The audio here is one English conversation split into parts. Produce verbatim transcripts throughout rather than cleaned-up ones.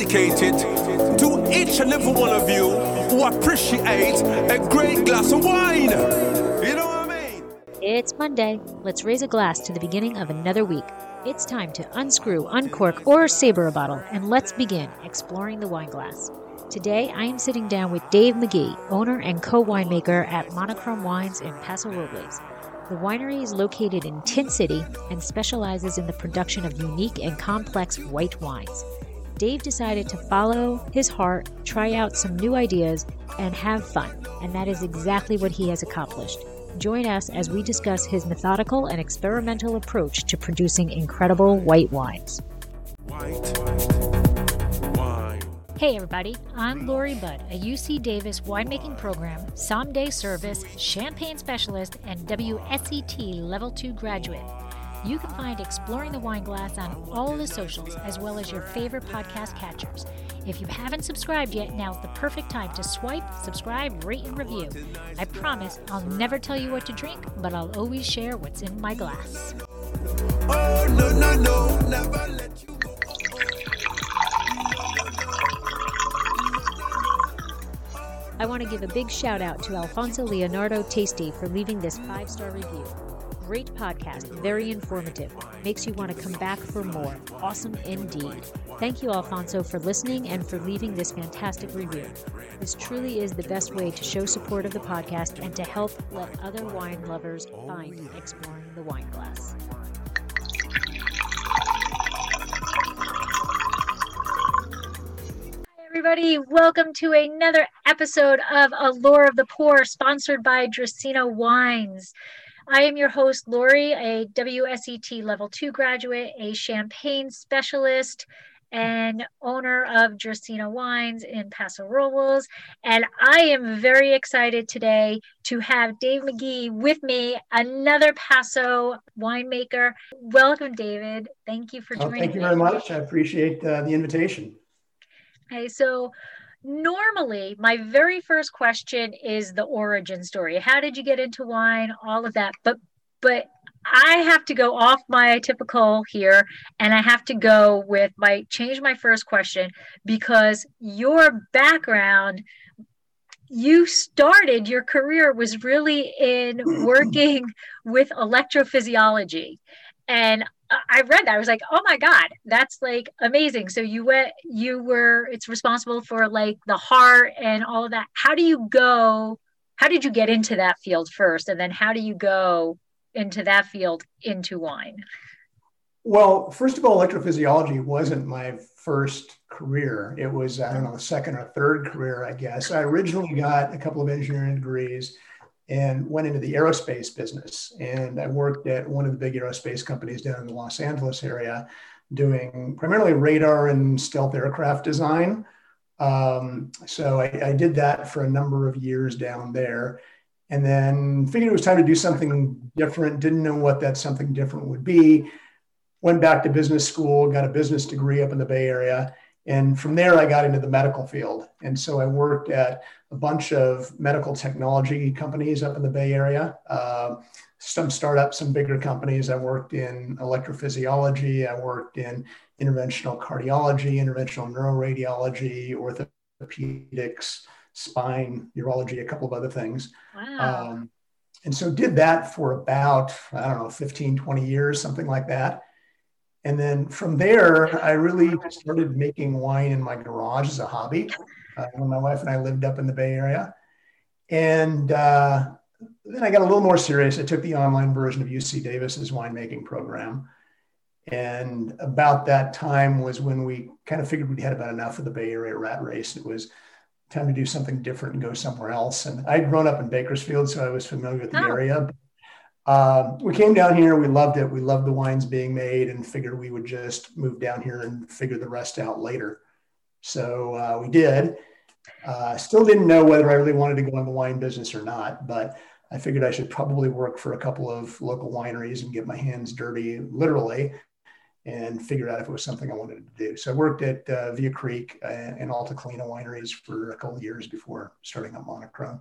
dedicated to each and every one of you who appreciate a great glass of wine. You know what I mean? It's Monday. Let's raise a glass to the beginning of another week. It's time to unscrew, uncork, or savor a bottle, and let's begin exploring the wine glass. Today, I am sitting down with Dave McGee, owner and co-winemaker at Monochrome Wines in Paso Robles. The winery is located in Tin City and specializes in the production of unique and complex white wines. Dave decided to follow his heart, try out some new ideas, and have fun, and that is exactly what he has accomplished. Join us as we discuss his methodical and experimental approach to producing incredible white wines. White wine. Hey everybody, I'm Lori Budd, a U C Davis winemaking program, someday service, champagne specialist, and W S E T Level two graduate. You can find Exploring the Wine Glass on all the socials, as well as your favorite podcast catchers. If you haven't subscribed yet, now's the perfect time to swipe, subscribe, rate, and review. I promise I'll never tell you what to drink, but I'll always share what's in my glass. Oh, no, no, no, never let you go. I want to give a big shout out to Alfonso Leonardo Tasty for leaving this five-star review. Great podcast, very informative. Makes you want to come back for more. Awesome indeed. Thank you, Alfonso, for listening and for leaving this fantastic review. This truly is the best way to show support of the podcast and to help let other wine lovers find Exploring the Wine Glass. Everybody, welcome to another episode of Allure of the Poor, sponsored by Dracaena Wines. I am your host, Lori, a W S E T Level two graduate, a champagne specialist, and owner of Dracaena Wines in Paso Robles. And I am very excited today to have Dave McGee with me, another Paso winemaker. Welcome, David. Thank you for joining me. Oh, thank you very much. I appreciate uh, the invitation. Okay, so normally my very first question is the origin story. How did you get into wine? All of that. But but I have to go off my typical here, and I have to go with my change my first question, because your background, you started your career was really in working with electrophysiology. And I read that. I was like, oh my God, that's like amazing. So you went, you were, it's responsible for like the heart and all of that. How do you go, how did you get into that field first? And then how do you go into that field into wine? Well, first of all, electrophysiology wasn't my first career. It was, I don't know, second or third career, I guess. I originally got a couple of engineering degrees and went into the aerospace business. And I worked at one of the big aerospace companies down in the Los Angeles area, doing primarily radar and stealth aircraft design. Um, so I, I did that for a number of years down there, and then figured it was time to do something different. Didn't know what that something different would be. Went back to business school, got a business degree up in the Bay Area. And from there, I got into the medical field. And so I worked at a bunch of medical technology companies up in the Bay Area, uh, some startups, some bigger companies. I worked in electrophysiology. I worked in interventional cardiology, interventional neuroradiology, orthopedics, spine, urology, a couple of other things. Wow. Um, and so did that for about, I don't know, fifteen, twenty years, something like that. And then from there, I really started making wine in my garage as a hobby uh, when my wife and I lived up in the Bay Area. And uh, then I got a little more serious. I took the online version of U C Davis's winemaking program. And about that time was when we kind of figured we'd had about enough of the Bay Area rat race. It was time to do something different and go somewhere else. And I'd grown up in Bakersfield, so I was familiar with the Oh. area. Um, we came down here, we loved it. We loved the wines being made and figured we would just move down here and figure the rest out later. So uh, we did. Uh, still didn't know whether I really wanted to go in the wine business or not, but I figured I should probably work for a couple of local wineries and get my hands dirty, literally, and figure out if it was something I wanted to do. So I worked at uh, Via Creek and Alta Colina wineries for a couple of years before starting up Monochrome.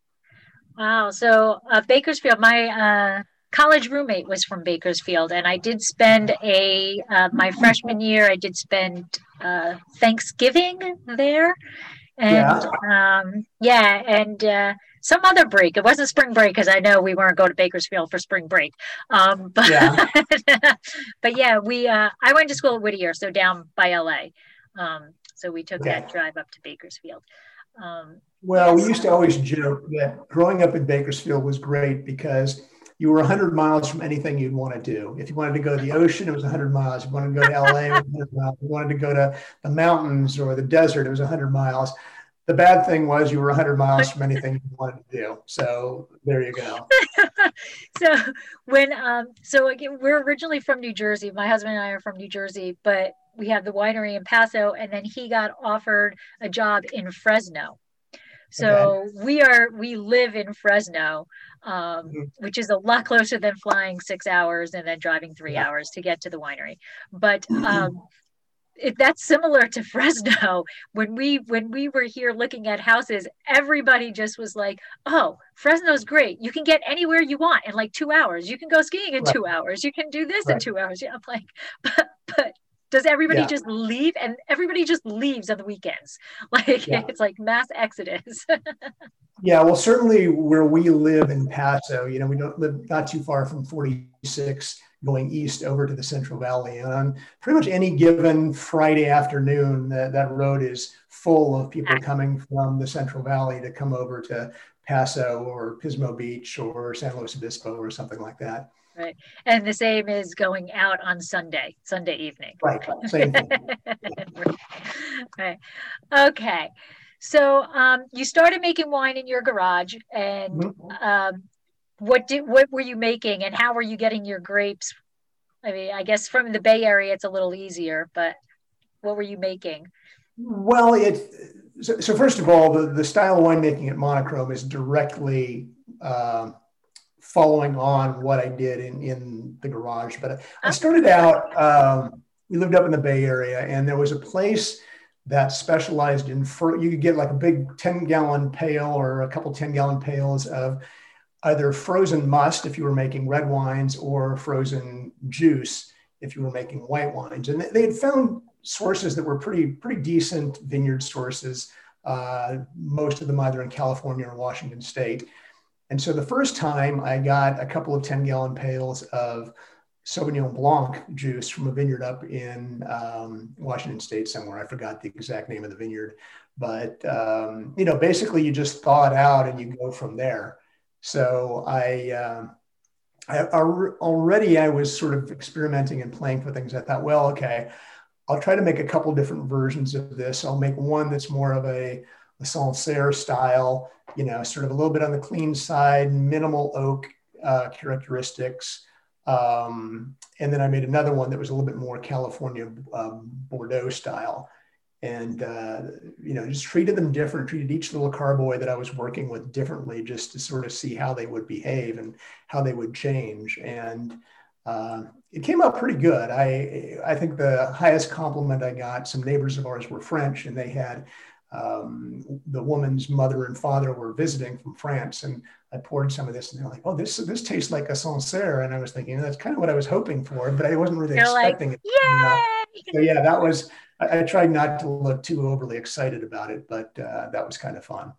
Wow. So uh, Bakersfield, my uh, college roommate was from Bakersfield, and I did spend a, uh, my freshman year, I did spend uh, Thanksgiving there. And Yeah. um, yeah, and uh, some other break. It wasn't spring break because I know we weren't going to Bakersfield for spring break. Um, but Yeah. but yeah, we uh, I went to school at Whittier, so down by L A. Um, so we took Okay. that drive up to Bakersfield. Um, Well, we yes. used to always joke that growing up in Bakersfield was great because you were one hundred miles from anything you'd want to do. If you wanted to go to the ocean, it was one hundred miles. If you wanted to go to L A, it was one hundred miles. If you wanted to go to the mountains or the desert, it was one hundred miles. The bad thing was you were one hundred miles from anything you wanted to do. So there you go. So when um so again, we're originally from New Jersey. My husband and I are from New Jersey, but we have the winery in Paso, and then he got offered a job in Fresno. Okay. So we are we live in Fresno, um, Mhm. which is a lot closer than flying six hours and then driving three Yeah. hours to get to the winery. But um, it, that's similar to Fresno. When we when we were here looking at houses, everybody just was like, "Oh, Fresno's great. You can get anywhere you want in like two hours. You can go skiing in Right. two hours. You can do this in Right. two hours." Yeah, I'm like, but but does everybody Yeah. just leave? And everybody just leaves on the weekends. Like Yeah. it's like mass exodus. Yeah, well, certainly where we live in Paso, you know, we don't live not too far from forty-six going east over to the Central Valley. And on pretty much any given Friday afternoon, that, that road is full of people coming from the Central Valley to come over to Paso or Pismo Beach or San Luis Obispo or something like that. Right. And the same is going out on Sunday, Sunday evening. Right. Same thing. Right. Okay. So um, you started making wine in your garage, and Mhm. um, what did what were you making, and how were you getting your grapes? I mean, I guess from the Bay Area it's a little easier, but what were you making? Well, it so, so first of all, the, the style of winemaking at Monochrome is directly um, following on what I did in, in the garage. But I Oh, started out, um, we lived up in the Bay Area, and there was a place that specialized in, fro- you could get like a big ten gallon pail or a couple ten gallon pails of either frozen must if you were making red wines or frozen juice if you were making white wines. And they had found sources that were pretty, pretty decent vineyard sources, uh, most of them either in California or Washington State. And so the first time I got a couple of ten gallon pails of Sauvignon Blanc juice from a vineyard up in um, Washington State somewhere. I forgot the exact name of the vineyard, but um, you know, basically you just thaw it out and you go from there. So I, um, I already I was sort of experimenting and playing with things. I thought, well, okay, I'll try to make a couple different versions of this. I'll make one that's more of a, a Sancerre style, you know, sort of a little bit on the clean side, minimal oak uh, characteristics. Um, and then I made another one that was a little bit more California um, Bordeaux style. And, uh, you know, just treated them different, treated each little carboy that I was working with differently just to sort of see how they would behave and how they would change. And uh, it came out pretty good. I, I think the highest compliment I got, some neighbors of ours were French, and they had um, the woman's mother and father were visiting from France. And I poured some of this and they're like, oh, this, this tastes like a Sancerre. And I was thinking, that's kind of what I was hoping for, but I wasn't really you're like, expecting it. You know? yay! So yeah, that was, I, I tried not to look too overly excited about it, but uh, that was kind of fun.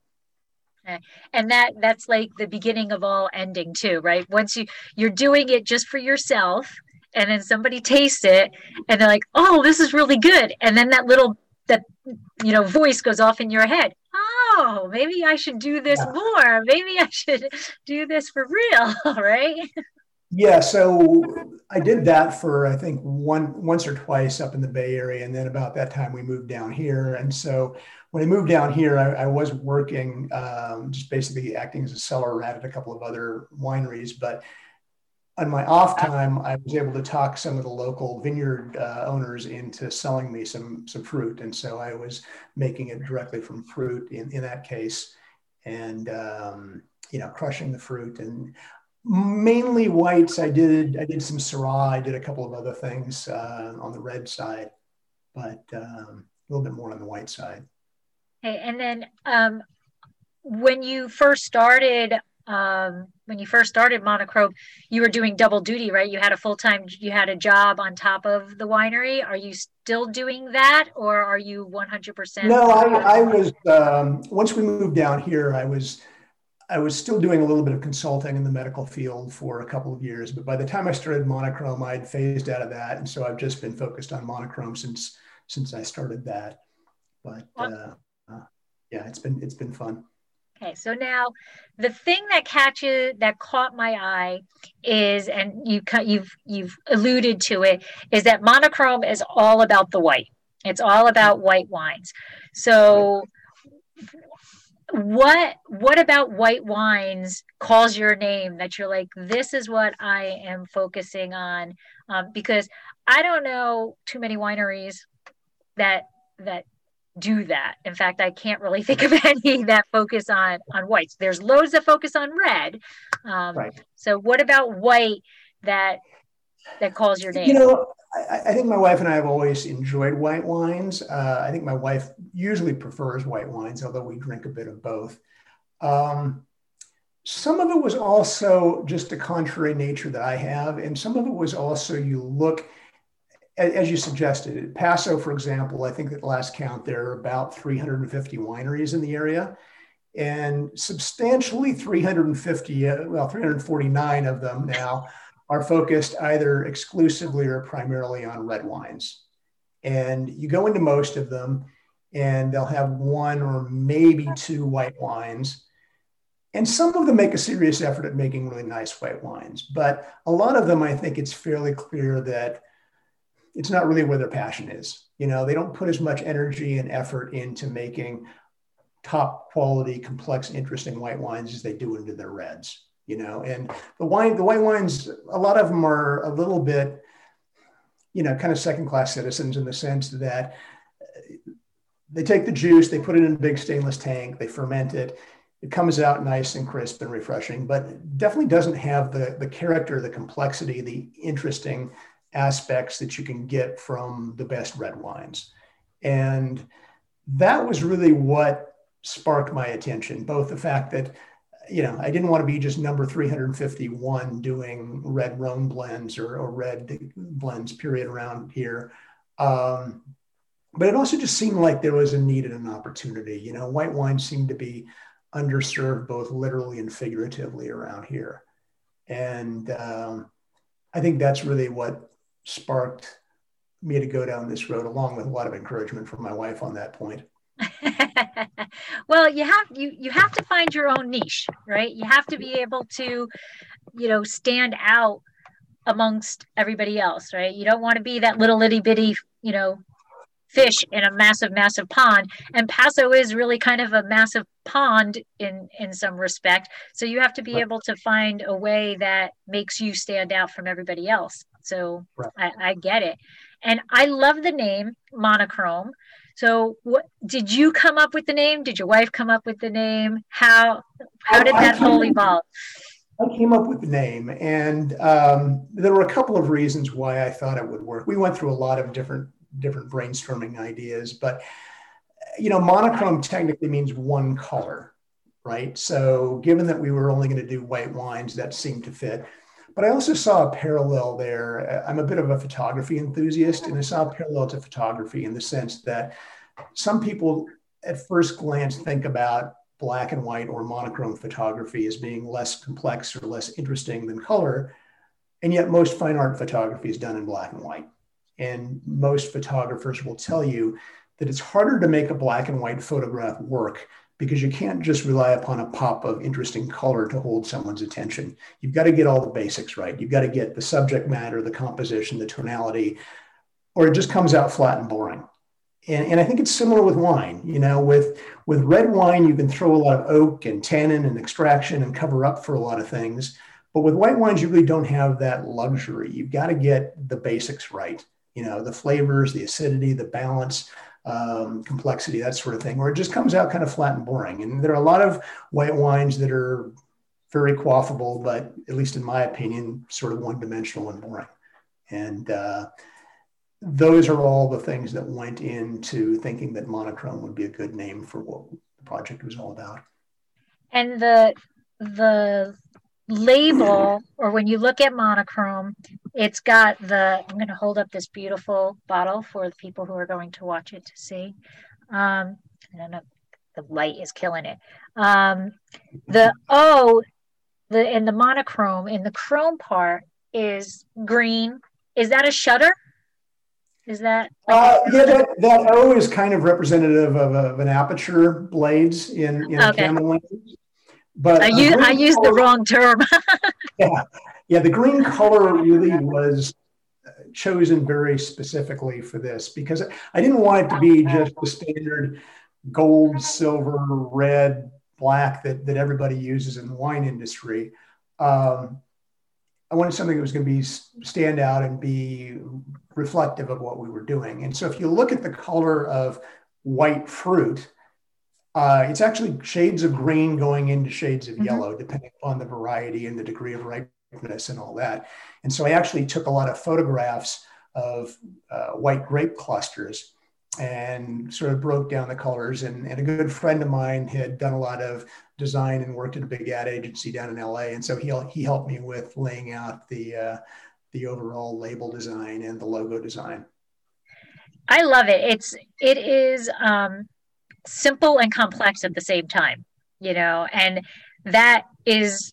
And that that's like the beginning of all ending too, right? Once you you're doing it just for yourself, and then somebody tastes it and they're like, oh, this is really good. And then that little that you know voice goes off in your head. Oh, maybe I should do this Yeah. more. Maybe I should do this for real, right? Yeah, so I did that for I think one once or twice up in the Bay Area, and then about that time we moved down here. And so when I moved down here, I, I was working um, just basically acting as a cellar rat at a couple of other wineries. But on my off time, I was able to talk some of the local vineyard uh, owners into selling me some some fruit, and so I was making it directly from fruit in in that case, and um, you know, crushing the fruit and mainly whites. I did I did some Syrah. I did a couple of other things uh, on the red side, but um, a little bit more on the white side. Okay, and then um, when you first started um, when you first started Monochrome, you were doing double duty, right? You had a full-time, you had a job on top of the winery. Are you still doing that, or are you one hundred percent No, focused? I, I was, um, once we moved down here, I was, I was still doing a little bit of consulting in the medical field for a couple of years, but by the time I started Monochrome, I'd phased out of that. And so I've just been focused on Monochrome since, since I started that. But uh, uh, yeah, it's been, it's been fun. Okay, so now the thing that catches that caught my eye is, and you you've you've alluded to it, is that Monochrome is all about the white. It's all about white wines. So what what about white wines calls your name that you're like, this is what I am focusing on? Um, because I don't know too many wineries that that do that. In fact, I can't really think of any that focus on on whites. There's loads that focus on red. Um, Right. So what about white that that calls your You name? know, I, I think my wife and I have always enjoyed white wines. Uh, I think my wife usually prefers white wines, although we drink a bit of both. Um, some of it was also just the contrary nature that I have, and some of it was also you look, as you suggested, Paso, for example, I think at the last count, there are about three hundred fifty wineries in the area, and substantially three hundred fifty, well, three hundred forty-nine of them now are focused either exclusively or primarily on red wines. And you go into most of them and they'll have one or maybe two white wines. And some of them make a serious effort at making really nice white wines. But a lot of them, I think it's fairly clear that it's not really where their passion is. You know, they don't put as much energy and effort into making top quality, complex, interesting white wines as they do into their reds. You know, and the wine, the white wines, a lot of them are a little bit, you know, kind of second-class citizens in the sense that they take the juice, they put it in a big stainless tank, they ferment it, it comes out nice and crisp and refreshing, but definitely doesn't have the, the character, the complexity, the interesting aspects that you can get from the best red wines. And that was really what sparked my attention, both the fact that, you know, I didn't want to be just number three hundred fifty-one doing red Rhone blends or, or red blends, period, around here. Um, but it also just seemed like there was a need and an opportunity. You know, white wine seemed to be underserved both literally and figuratively around here. And um, I think that's really what sparked me to go down this road, along with a lot of encouragement from my wife on that point. Well, you have you you have to find your own niche, right? You have to be able to, you know, stand out amongst everybody else, right? You don't want to be that little itty bitty, you know, fish in a massive, massive pond. And Paso is really kind of a massive pond in in some respect. So you have to be Right. able to find a way that makes you stand out from everybody else. So Right. I, I get it. And I love the name Monochrome. So what did you come up with the name? Did your wife come up with the name? How how did I, that I whole came, evolve? I came up with the name, and um, there were a couple of reasons why I thought it would work. We went through a lot of different different brainstorming ideas, but you know, monochrome technically means one color, right? So given that we were only going to do white wines, that seemed to fit. But I also saw a parallel there. I'm a bit of a photography enthusiast, and I saw a parallel to photography in the sense that some people at first glance think about black and white or monochrome photography as being less complex or less interesting than color. And yet most fine art photography is done in black and white. And most photographers will tell you that it's harder to make a black and white photograph work because you can't just rely upon a pop of interesting color to hold someone's attention. You've got to get all the basics right. You've got to get the subject matter, the composition, the tonality, or it just comes out flat and boring. And, and I think it's similar with wine. You know, with, with red wine, you can throw a lot of oak and tannin and extraction and cover up for a lot of things. But with white wines, you really don't have that luxury. You've got to get the basics right. You know, the flavors, the acidity, the balance, um, complexity, that sort of thing, or it just comes out kind of flat and boring. And there are a lot of white wines that are very quaffable, but at least in my opinion, sort of one-dimensional and boring. And uh, those are all the things that went into thinking that monochrome would be a good name for what the project was all about. And the the label, or when you look at monochrome, it's got the, I'm going to hold up this beautiful bottle for the people who are going to watch it to see. Um, I don't know, the light is killing it. Um, the O, the in the monochrome, in the chrome part is green. Is that a shutter? Is that? Like uh, yeah, that, that O is kind of representative of, of an aperture blades in, in okay. a camera lens. But I use I used the wrong term. yeah, yeah. The green color really was chosen very specifically for this because I didn't want it to be just the standard gold, silver, red, black that, that everybody uses in the wine industry. Um, I wanted something that was going to be stand out and be reflective of what we were doing. And so if you look at the color of white fruit, uh, it's actually shades of green going into shades of mm-hmm. yellow, depending on the variety and the degree of ripeness and all that. And so I actually took a lot of photographs of uh, white grape clusters and sort of broke down the colors. And, and a good friend of mine had done a lot of design and worked at a big ad agency down in L A. And so he, he helped me with laying out the, uh, the overall label design and the logo design. I love it. It's, it is um, simple and complex at the same time, you know, and that is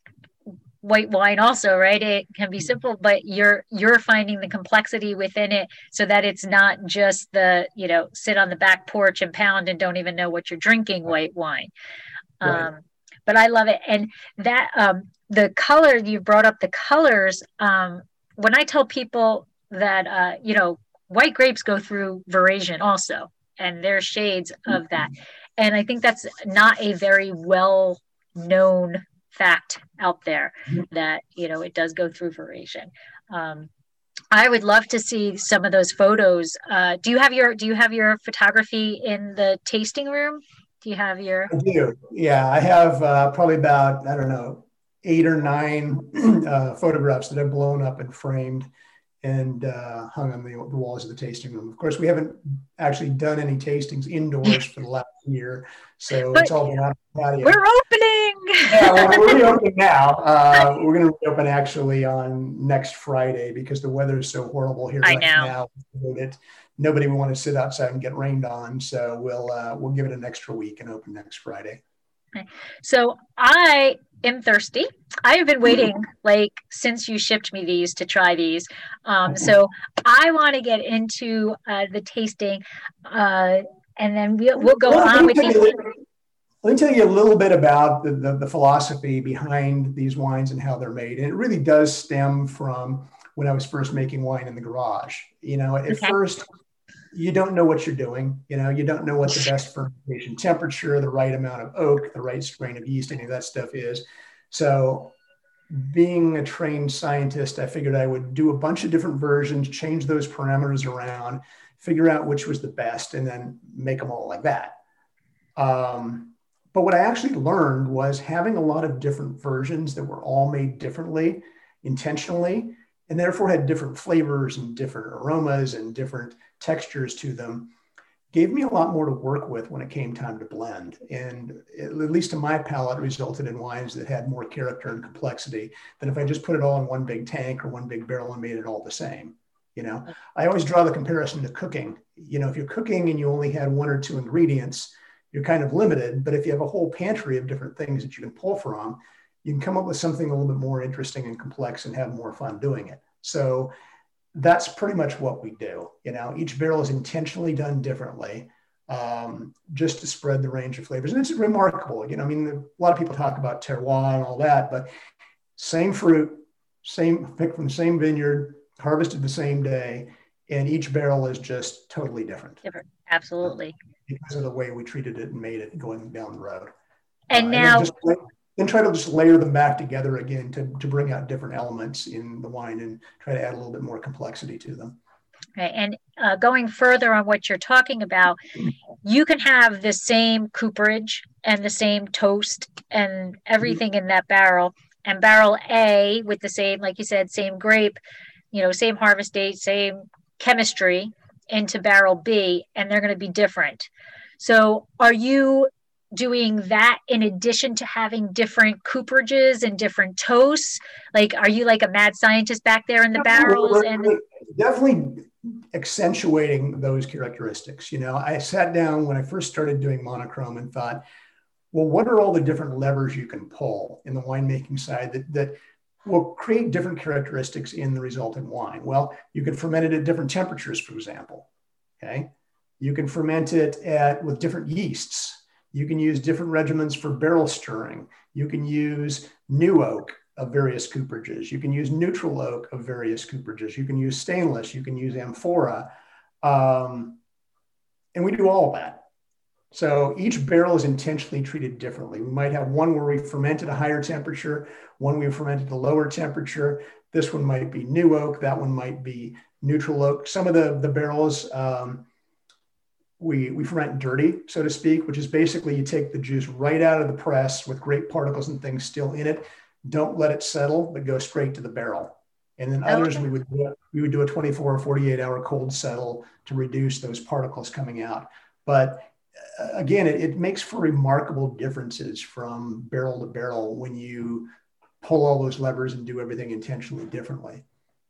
white wine also, right? It can be simple, but you're you're finding the complexity within it so that it's not just the, you know, sit on the back porch and pound and don't even know what you're drinking white wine. Right. Um, but I love it. And that um, the color, you brought up the colors. Um, when I tell people that, uh, you know, white grapes go through veraison also, and there are shades of that. And I think that's not a very well known fact out there that, you know, it does go through veraison. Um, I would love to see some of those photos. Uh, do you have your, do you have your photography in the tasting room? Do you have your? I do. Yeah. I have uh, probably about, I don't know, eight or nine uh, photographs that I've blown up and framed and uh, hung on the, the walls of the tasting room. Of course, we haven't actually done any tastings indoors for the last year. So but it's all been out of the patio. We're opening. Yeah, well, we're reopening now. Uh, we're going to reopen actually on next Friday because the weather is so horrible here I right know. now. It, nobody will want to sit outside and get rained on. So we'll uh, we'll give it an extra week and open next Friday. Okay. So I am thirsty. I have been waiting like since you shipped me these to try these. Um, so I want to get into uh, the tasting uh, and then we'll, we'll go well, on with these. Let me tell you a little bit about the, the, the philosophy behind these wines and how they're made. And it really does stem from when I was first making wine in the garage. You know, at okay. first, you don't know what you're doing. You know, you don't know what the best fermentation temperature, the right amount of oak, the right strain of yeast, any of that stuff is. So being a trained scientist, I figured I would do a bunch of different versions, change those parameters around, figure out which was the best, and then make them all like that. Um, but what I actually learned was having a lot of different versions that were all made differently, intentionally, and therefore had different flavors and different aromas and different textures to them, gave me a lot more to work with when it came time to blend. And at least to my palate, resulted in wines that had more character and complexity than if I just put it all in one big tank or one big barrel and made it all the same. You know, I always draw the comparison to cooking. You know, if you're cooking and you only had one or two ingredients, you're kind of limited. But if you have a whole pantry of different things that you can pull from, you can come up with something a little bit more interesting and complex and have more fun doing it. So that's pretty much what we do. You know, each barrel is intentionally done differently, um, just to spread the range of flavors. And it's remarkable. You know, I mean, a lot of people talk about terroir and all that, but same fruit, same picked from the same vineyard, harvested the same day, and each barrel is just totally different. Different, absolutely. Uh, because of the way we treated it and made it going down the road. And uh, now, and then, just, then try to just layer them back together again to, to bring out different elements in the wine and try to add a little bit more complexity to them. Okay, and uh, going further on what you're talking about, you can have the same cooperage and the same toast and everything in that barrel, and barrel A with the same, like you said, same grape, you know, same harvest date, same chemistry into barrel B, and they're going to be different. So are you doing that in addition to having different cooperages and different toasts? Like, are you like a mad scientist back there in the barrels? And definitely accentuating those characteristics. You know, I sat down when I first started doing monochrome and thought, well, what are all the different levers you can pull in the winemaking side that, that will create different characteristics in the resultant wine? Well, you can ferment it at different temperatures, for example. Okay. You can ferment it at with different yeasts. You can use different regimens for barrel stirring. You can use new oak of various cooperages. You can use neutral oak of various cooperages. You can use stainless. You can use amphora. Um, and we do all of that. So each barrel is intentionally treated differently. We might have one where we ferment at a higher temperature, one we ferment at a lower temperature. This one might be new oak. That one might be neutral oak. Some of the, the barrels, um, we, we ferment dirty, so to speak, which is basically you take the juice right out of the press with grape particles and things still in it. Don't let it settle, but go straight to the barrel. And then others, okay. we would do, we would do a twenty-four or forty-eight hour cold settle to reduce those particles coming out. But uh, again, it, it makes for remarkable differences from barrel to barrel when you pull all those levers and do everything intentionally differently.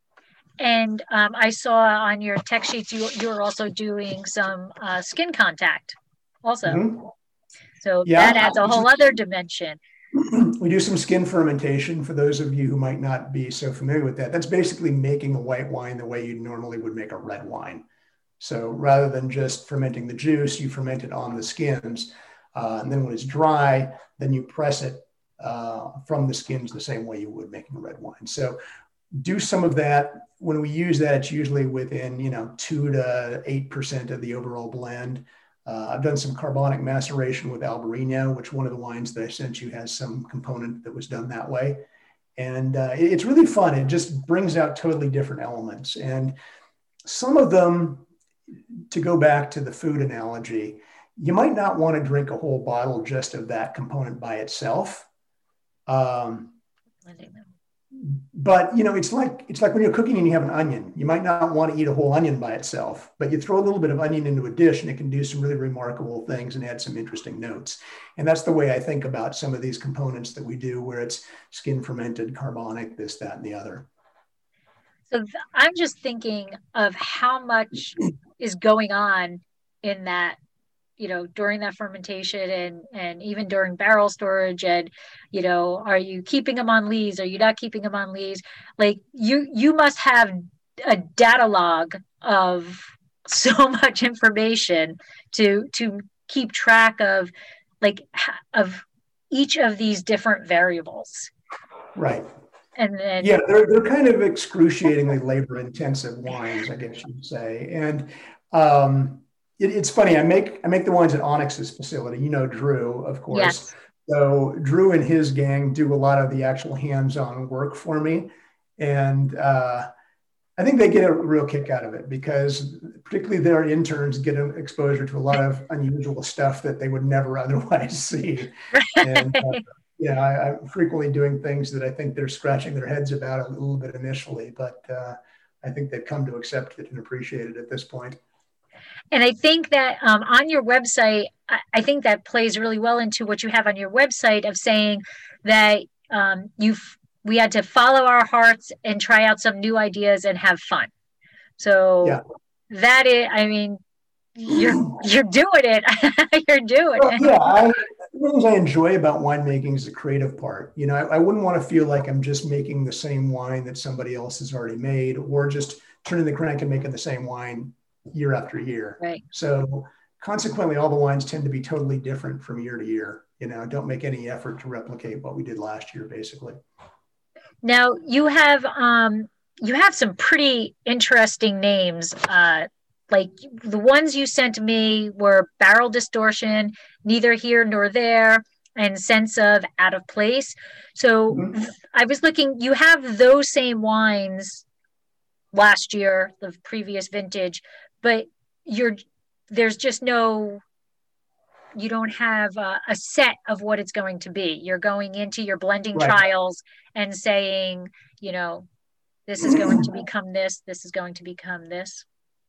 And um, I saw on your tech sheets, you, you were also doing some uh, skin contact also. Mm-hmm. So yeah, that adds a whole other dimension. We do some skin fermentation for those of you who might not be so familiar with that. That's basically making a white wine the way you normally would make a red wine. So rather than just fermenting the juice, you ferment it on the skins. Uh, and then when it's dry, then you press it uh, from the skins the same way you would making a red wine. So do some of that. When we use that, it's usually within, you know, two to eight percent of the overall blend. Uh, I've done some carbonic maceration with Albarino, which one of the wines that I sent you has some component that was done that way. And uh, it, it's really fun. It just brings out totally different elements. And some of them, to go back to the food analogy, you might not want to drink a whole bottle just of that component by itself. Um, But, you know, it's like it's like when you're cooking and you have an onion. You might not want to eat a whole onion by itself, but you throw a little bit of onion into a dish and it can do some really remarkable things and add some interesting notes. And that's the way I think about some of these components that we do, where it's skin fermented, carbonic, this, that, and the other. So th- I'm just thinking of how much is going on in that, you know, during that fermentation and, and even during barrel storage, and, you know, are you keeping them on lees? Are you not keeping them on lees? Like you, you must have a data log of so much information to, to keep track of, like, of each of these different variables. Right. And then, yeah, they're, they're kind of excruciatingly labor intensive wines, I guess you'd say. And, um, It, it's funny. I make I make the wines at Onyx's facility. You know Drew, of course. Yes. So Drew and his gang do a lot of the actual hands-on work for me, and uh, I think they get a real kick out of it because, particularly their interns, get an exposure to a lot of unusual stuff that they would never otherwise see. And uh, yeah, I, I'm frequently doing things that I think they're scratching their heads about a little bit initially, but uh, I think they've come to accept it and appreciate it at this point. And I think that um, on your website, I, I think that plays really well into what you have on your website of saying that um, you've we had to follow our hearts and try out some new ideas and have fun. So yeah. that is, I mean, you're you're doing it. You're doing well, it. Yeah, I, one of the things I enjoy about winemaking is the creative part. You know, I, I wouldn't want to feel like I'm just making the same wine that somebody else has already made, or just turning the crank and making the same wine year after year. Right. So consequently, all the wines tend to be totally different from year to year. You know, don't make any effort to replicate what we did last year, basically. Now you have um, you have some pretty interesting names. Uh, like the ones you sent me were Barrel Distortion, Neither Here Nor There, and Sense of Out of Place. So mm-hmm. I was looking. You have those same wines last year, the previous vintage, but you're there's just no, you don't have a, a set of what it's going to be. You're going into your blending right. trials and saying, you know, this is going to become this, this is going to become this.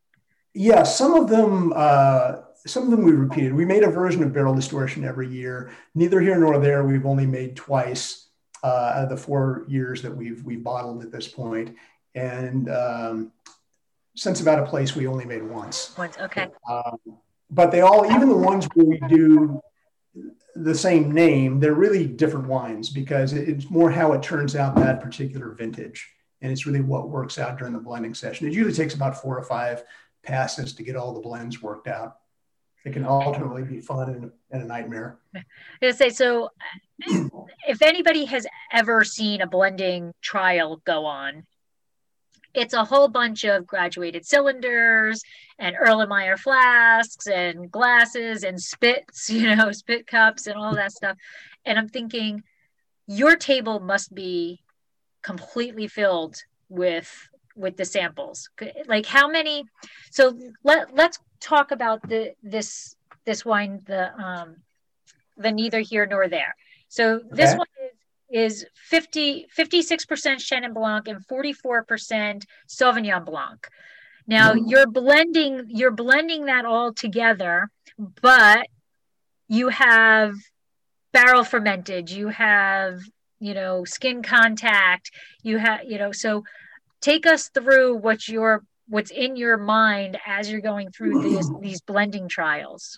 Yeah, some of them, uh, some of them we repeated. We made a version of Barrel Distortion every year. Neither here nor there. We've only made twice uh, out of the four years that we've we've bottled at this point. And um, Sense About a Place, we only made once. Once, okay. Um, but they all, even the ones where we do the same name, they're really different wines because it's more how it turns out that particular vintage. And it's really what works out during the blending session. It usually takes about four or five passes to get all the blends worked out. It can ultimately be fun and, and a nightmare. I was gonna say, so if anybody has ever seen a blending trial go on, it's a whole bunch of graduated cylinders and Erlenmeyer flasks and glasses and spits, you know, spit cups and all that stuff. And I'm thinking, your table must be completely filled with with the samples. Like how many? So let let's talk about the this this wine, the um the Neither Here Nor There. So this okay. one is fifty, fifty-six percent Chenin Blanc and forty-four percent Sauvignon Blanc. Now mm-hmm. you're blending, you're blending that all together, but you have barrel fermented, you have, you know, skin contact, you have, you know, so take us through what your, what's in your mind as you're going through these, these blending trials.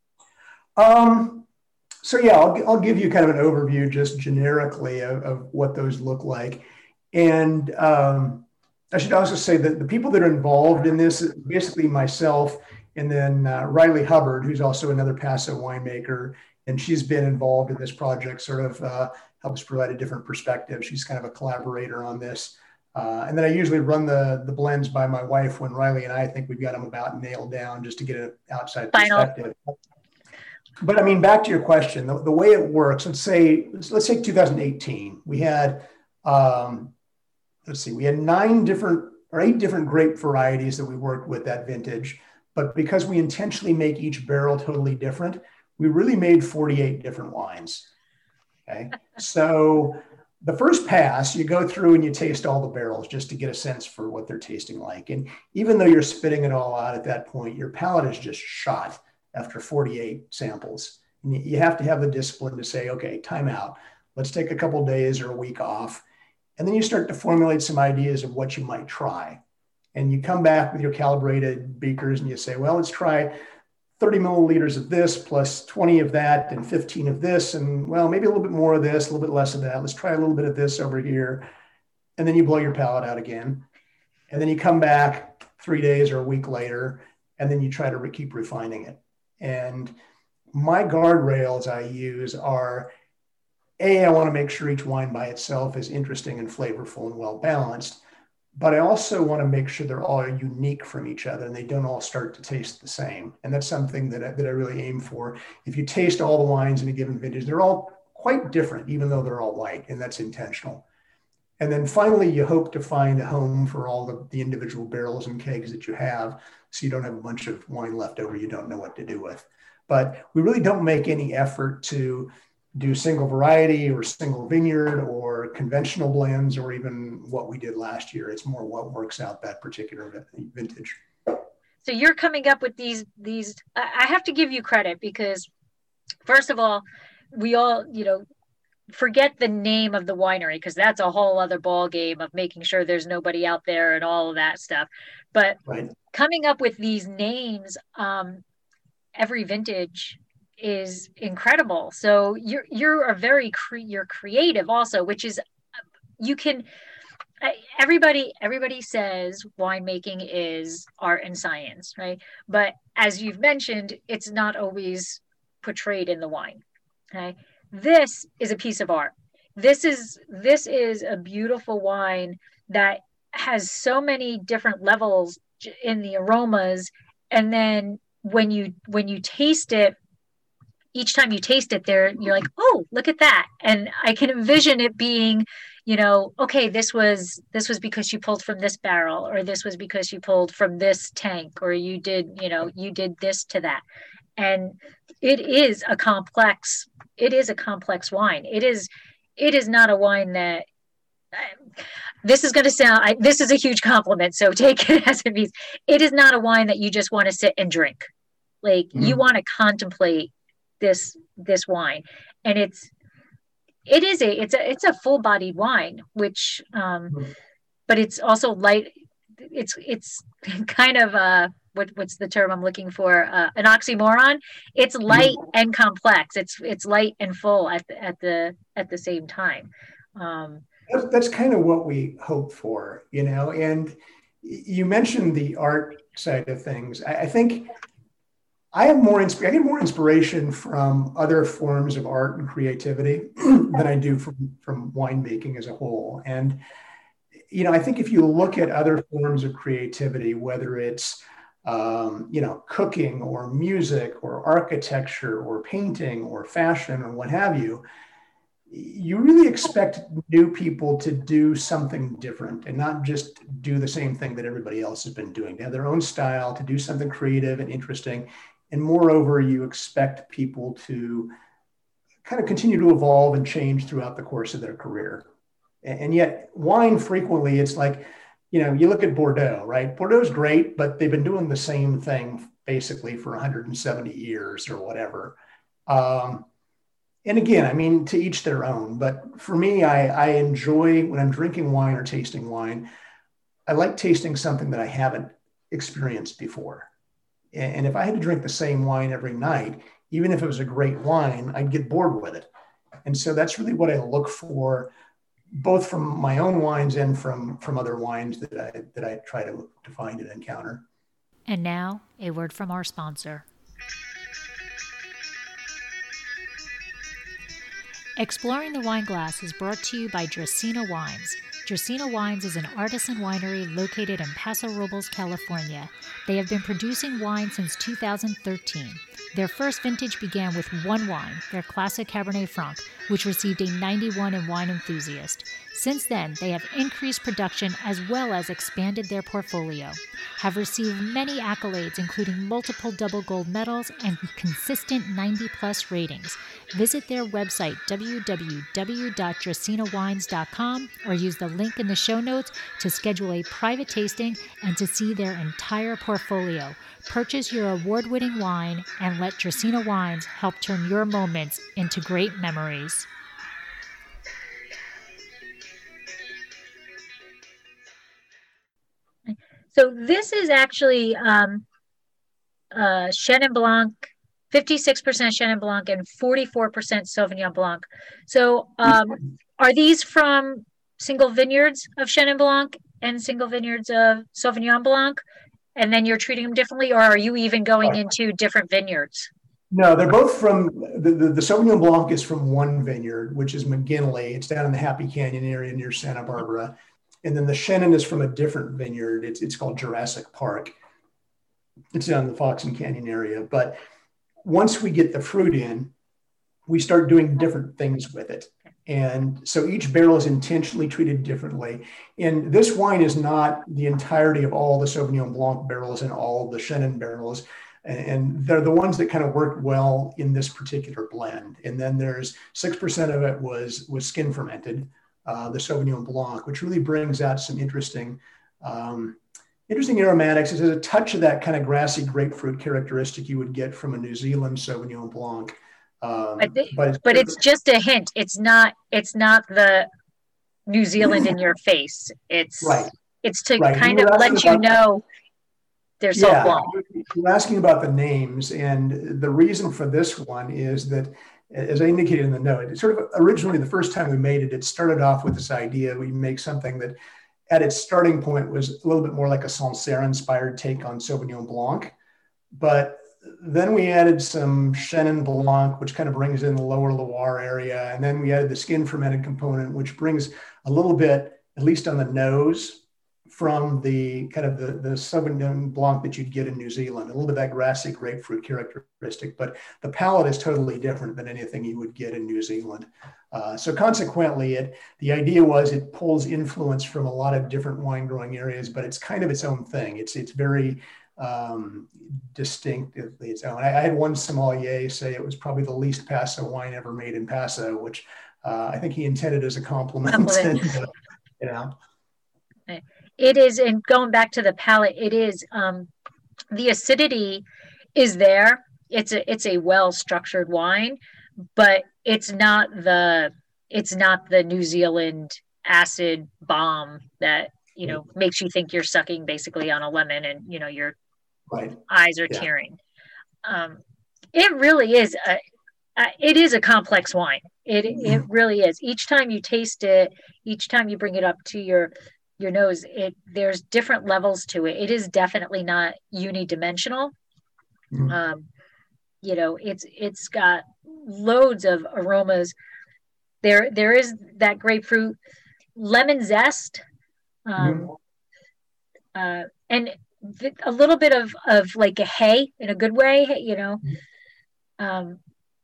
Um, So yeah, I'll, I'll give you kind of an overview just generically of, of what those look like. And um, I should also say that the people that are involved in this, basically myself, and then uh, Riley Hubbard, who's also another Paso winemaker, and she's been involved in this project, sort of uh, helps provide a different perspective. She's kind of a collaborator on this. Uh, and then I usually run the, the blends by my wife when Riley and I think we've got them about nailed down just to get an outside Final. perspective. But I mean, back to your question, the, the way it works, let's say, let's, let's take two thousand eighteen. We had, um, let's see, we had nine different or eight different grape varieties that we worked with that vintage. But because we intentionally make each barrel totally different, we really made forty-eight different wines. Okay. So the first pass, you go through and you taste all the barrels just to get a sense for what they're tasting like. And even though you're spitting it all out at that point, your palate is just shot after forty-eight samples. And you have to have the discipline to say, okay, time out. Let's take a couple of days or a week off. And then you start to formulate some ideas of what you might try. And you come back with your calibrated beakers and you say, well, let's try thirty milliliters of this plus twenty of that and fifteen of this. And well, maybe a little bit more of this, a little bit less of that. Let's try a little bit of this over here. And then you blow your palate out again. And then you come back three days or a week later, and then you try to re- keep refining it. And my guardrails I use are, A, I want to make sure each wine by itself is interesting and flavorful and well balanced, but I also want to make sure they're all unique from each other and they don't all start to taste the same. And that's something that I, that I really aim for. If you taste all the wines in a given vintage, they're all quite different, even though they're all white, and that's intentional. And then finally, you hope to find a home for all the, the individual barrels and kegs that you have, so you don't have a bunch of wine left over you don't know what to do with. But we really don't make any effort to do single variety or single vineyard or conventional blends or even what we did last year. It's more what works out that particular vintage. So you're coming up with these, these, I have to give you credit because first of all, we all, you know, forget the name of the winery because that's a whole other ball game of making sure there's nobody out there and all of that stuff. But right. Coming up with these names, um, every vintage is incredible. So you're you're a very cre- you're creative also, which is you can. Everybody everybody says winemaking is art and science, right? But as you've mentioned, it's not always portrayed in the wine. Okay. This is a piece of art. This is this is a beautiful wine that has so many different levels in the aromas, and then when you when you taste it, each time you taste it, there you're like, oh, look at that, and I can envision it being, you know, okay, this was this was because you pulled from this barrel, or this was because you pulled from this tank, or you did, you know, you did this to that, and it is a complex. It is a complex wine. It is, it is not a wine that this is going to sound, I, this is a huge compliment, so take it as it means. It is not a wine that you just want to sit and drink. Like mm-hmm. you want to contemplate this, this wine. And it's, it is a, it's a, it's a full bodied wine, which, um, mm-hmm. but it's also light. It's, it's kind of a, what, what's the term I'm looking for? Uh, an oxymoron. It's light mm-hmm. and complex. It's, it's light and full at the, at the, at the same time. Um, That's, that's kind of what we hope for, you know, and you mentioned the art side of things. I, I think I have more, insp- I get more inspiration from other forms of art and creativity than I do from, from winemaking as a whole. And, you know, I think if you look at other forms of creativity, whether it's, um, you know, cooking or music or architecture or painting or fashion or what have you, you really expect new people to do something different and not just do the same thing that everybody else has been doing, to have their own style, to do something creative and interesting. And moreover, you expect people to kind of continue to evolve and change throughout the course of their career. And yet wine frequently, it's like, you know, you look at Bordeaux, right? Bordeaux's great, but they've been doing the same thing basically for one hundred seventy years or whatever. Um, And again, I mean, to each their own, but for me, I, I enjoy when I'm drinking wine or tasting wine, I like tasting something that I haven't experienced before. And if I had to drink the same wine every night, even if it was a great wine, I'd get bored with it. And so that's really what I look for, both from my own wines and from, from other wines that I, that I try to, to find and encounter. And now, a word from our sponsor. Exploring the Wine Glass is brought to you by Dracaena Wines. Dracaena Wines is an artisan winery located in Paso Robles, California. They have been producing wine since two thousand thirteen. Their first vintage began with one wine, their classic Cabernet Franc, which received a ninety-one in Wine Enthusiast. Since then, they have increased production as well as expanded their portfolio, have received many accolades including multiple double gold medals and consistent ninety plus ratings. Visit their website w w w dot dracaena wines dot com or use the link in the show notes to schedule a private tasting and to see their entire portfolio. Purchase your award-winning wine and let Dracaena Wines help turn your moments into great memories. So this is actually um, uh, Chenin Blanc, fifty-six percent Chenin Blanc and forty-four percent Sauvignon Blanc. So um, are these from single vineyards of Chenin Blanc and single vineyards of Sauvignon Blanc? And then you're treating them differently, or are you even going into different vineyards? No, they're both from, the, the, the Sauvignon Blanc is from one vineyard, which is McGinley. It's down in the Happy Canyon area near Santa Barbara. And then the Chenin is from a different vineyard. It's, it's called Jurassic Park. It's down in the Fox and Canyon area. But once we get the fruit in, we start doing different things with it. And so each barrel is intentionally treated differently. And this wine is not the entirety of all the Sauvignon Blanc barrels and all the Chenin barrels. And they're the ones that kind of worked well in this particular blend. And then there's six percent of it was, was skin fermented, uh, the Sauvignon Blanc, which really brings out some interesting, um, interesting aromatics. It has a touch of that kind of grassy grapefruit characteristic you would get from a New Zealand Sauvignon Blanc. Um, I think, but, it's, but it's just a hint. It's not. It's not the New Zealand in your face. It's right. It's to right. kind of let you know there's yeah, Sauv Blanc. You're asking about the names, and the reason for this one is that, as I indicated in the note, it sort of originally the first time we made it, it started off with this idea we make something that, at its starting point, was a little bit more like a Sancerre-inspired take on Sauvignon Blanc, but then we added some Chenin Blanc, which kind of brings in the lower Loire area. And then we added the skin fermented component, which brings a little bit, at least on the nose, from the kind of the, the Sauvignon Blanc that you'd get in New Zealand, a little bit of that grassy grapefruit characteristic, but the palate is totally different than anything you would get in New Zealand. Uh, so consequently, it the idea was it pulls influence from a lot of different wine growing areas, but it's kind of its own thing. It's, it's very um, distinctively its own. I, I had one sommelier say it was probably the least Paso wine ever made in Paso, which uh, I think he intended as a compliment. And, uh, you know. It is, and going back to the palate, it is um, the acidity is there. It's a it's a well structured wine, but it's not the it's not the New Zealand acid bomb that you know makes you think you're sucking basically on a lemon and you know your Right. eyes are Yeah. tearing. Um, it really is a uh, it is a complex wine. It it really is. Each time you taste it, each time you bring it up to your your nose, it there's different levels to it. It is definitely not unidimensional. Mhm. Um, you know, it's it's got loads of aromas. There there is that grapefruit, lemon zest, um, Mhm. uh, and th- a little bit of of like a hay in a good way. You know, um,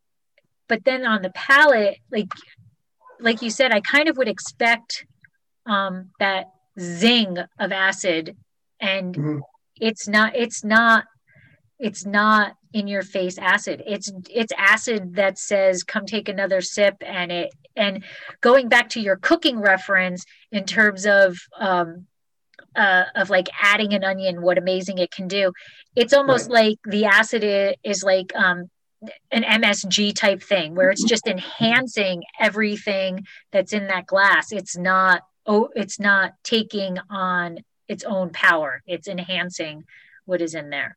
but then on the palate, like like you said, I kind of would expect um, that zing of acid, and Mhm. it's not. It's not. It's not in your face acid. It's it's acid that says, "Come take another sip," and it and going back to your cooking reference in terms of um, uh, of like adding an onion, what amazing it can do. It's almost Right. like the acid is, is like um, an M S G type thing where it's just enhancing everything that's in that glass. It's not oh, it's not taking on its own power. It's enhancing what is in there.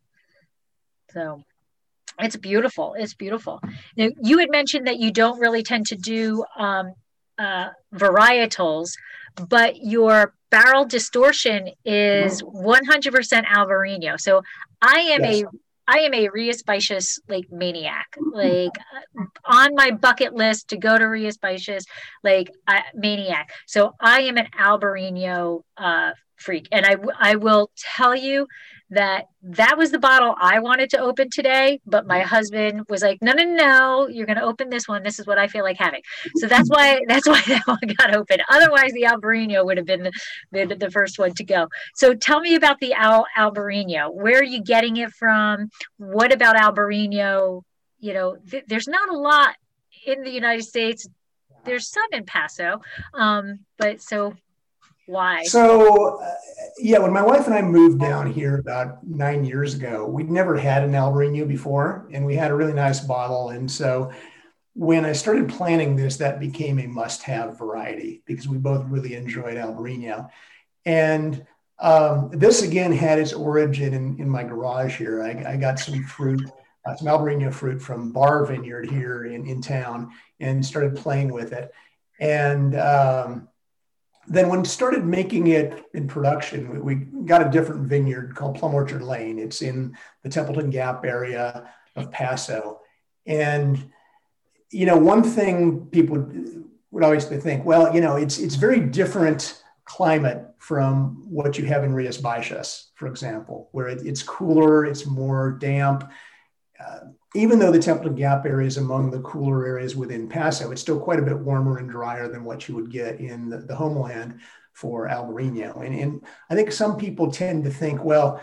So it's beautiful. It's beautiful. Now, you had mentioned that you don't really tend to do um, uh, varietals, but your barrel distortion is Mhm. one hundred percent Albarino. So I am Yes. a I am a Rias Baixas like maniac. Like uh, on my bucket list to go to Rias Baixas, like uh, maniac. So I am an Albarino uh, freak, and I I will tell you that that was the bottle I wanted to open today, but my husband was like, "No, no, no, you're going to open this one. This is what I feel like having." So that's why that's why that one got open. Otherwise, the Albarino would have been the, the, the first one to go. So tell me about the Al Albarino. Where are you getting it from? What about Albarino? You know, th- there's not a lot in the United States. There's some in Paso, um, but so why? So, uh, yeah, when my wife and I moved down here about nine years ago, we'd never had an Albarino before, and we had a really nice bottle. And so, when I started planning this, that became a must-have variety because we both really enjoyed Albarino. And um, this again had its origin in, in my garage here. I, I got some fruit, uh, some Albarino fruit from Bar Vineyard here in, in town, and started playing with it. And um, then when we started making it in production, we got a different vineyard called Plum Orchard Lane. It's in the Templeton Gap area of Paso. And, you know, one thing people would always think, well, you know, it's it's very different climate from what you have in Rias Baixas, for example, where it, it's cooler, it's more damp. Uh, even though the Templeton Gap area is among the cooler areas within Paso, it's still quite a bit warmer and drier than what you would get in the, the homeland for Albarino. And, and I think some people tend to think, well,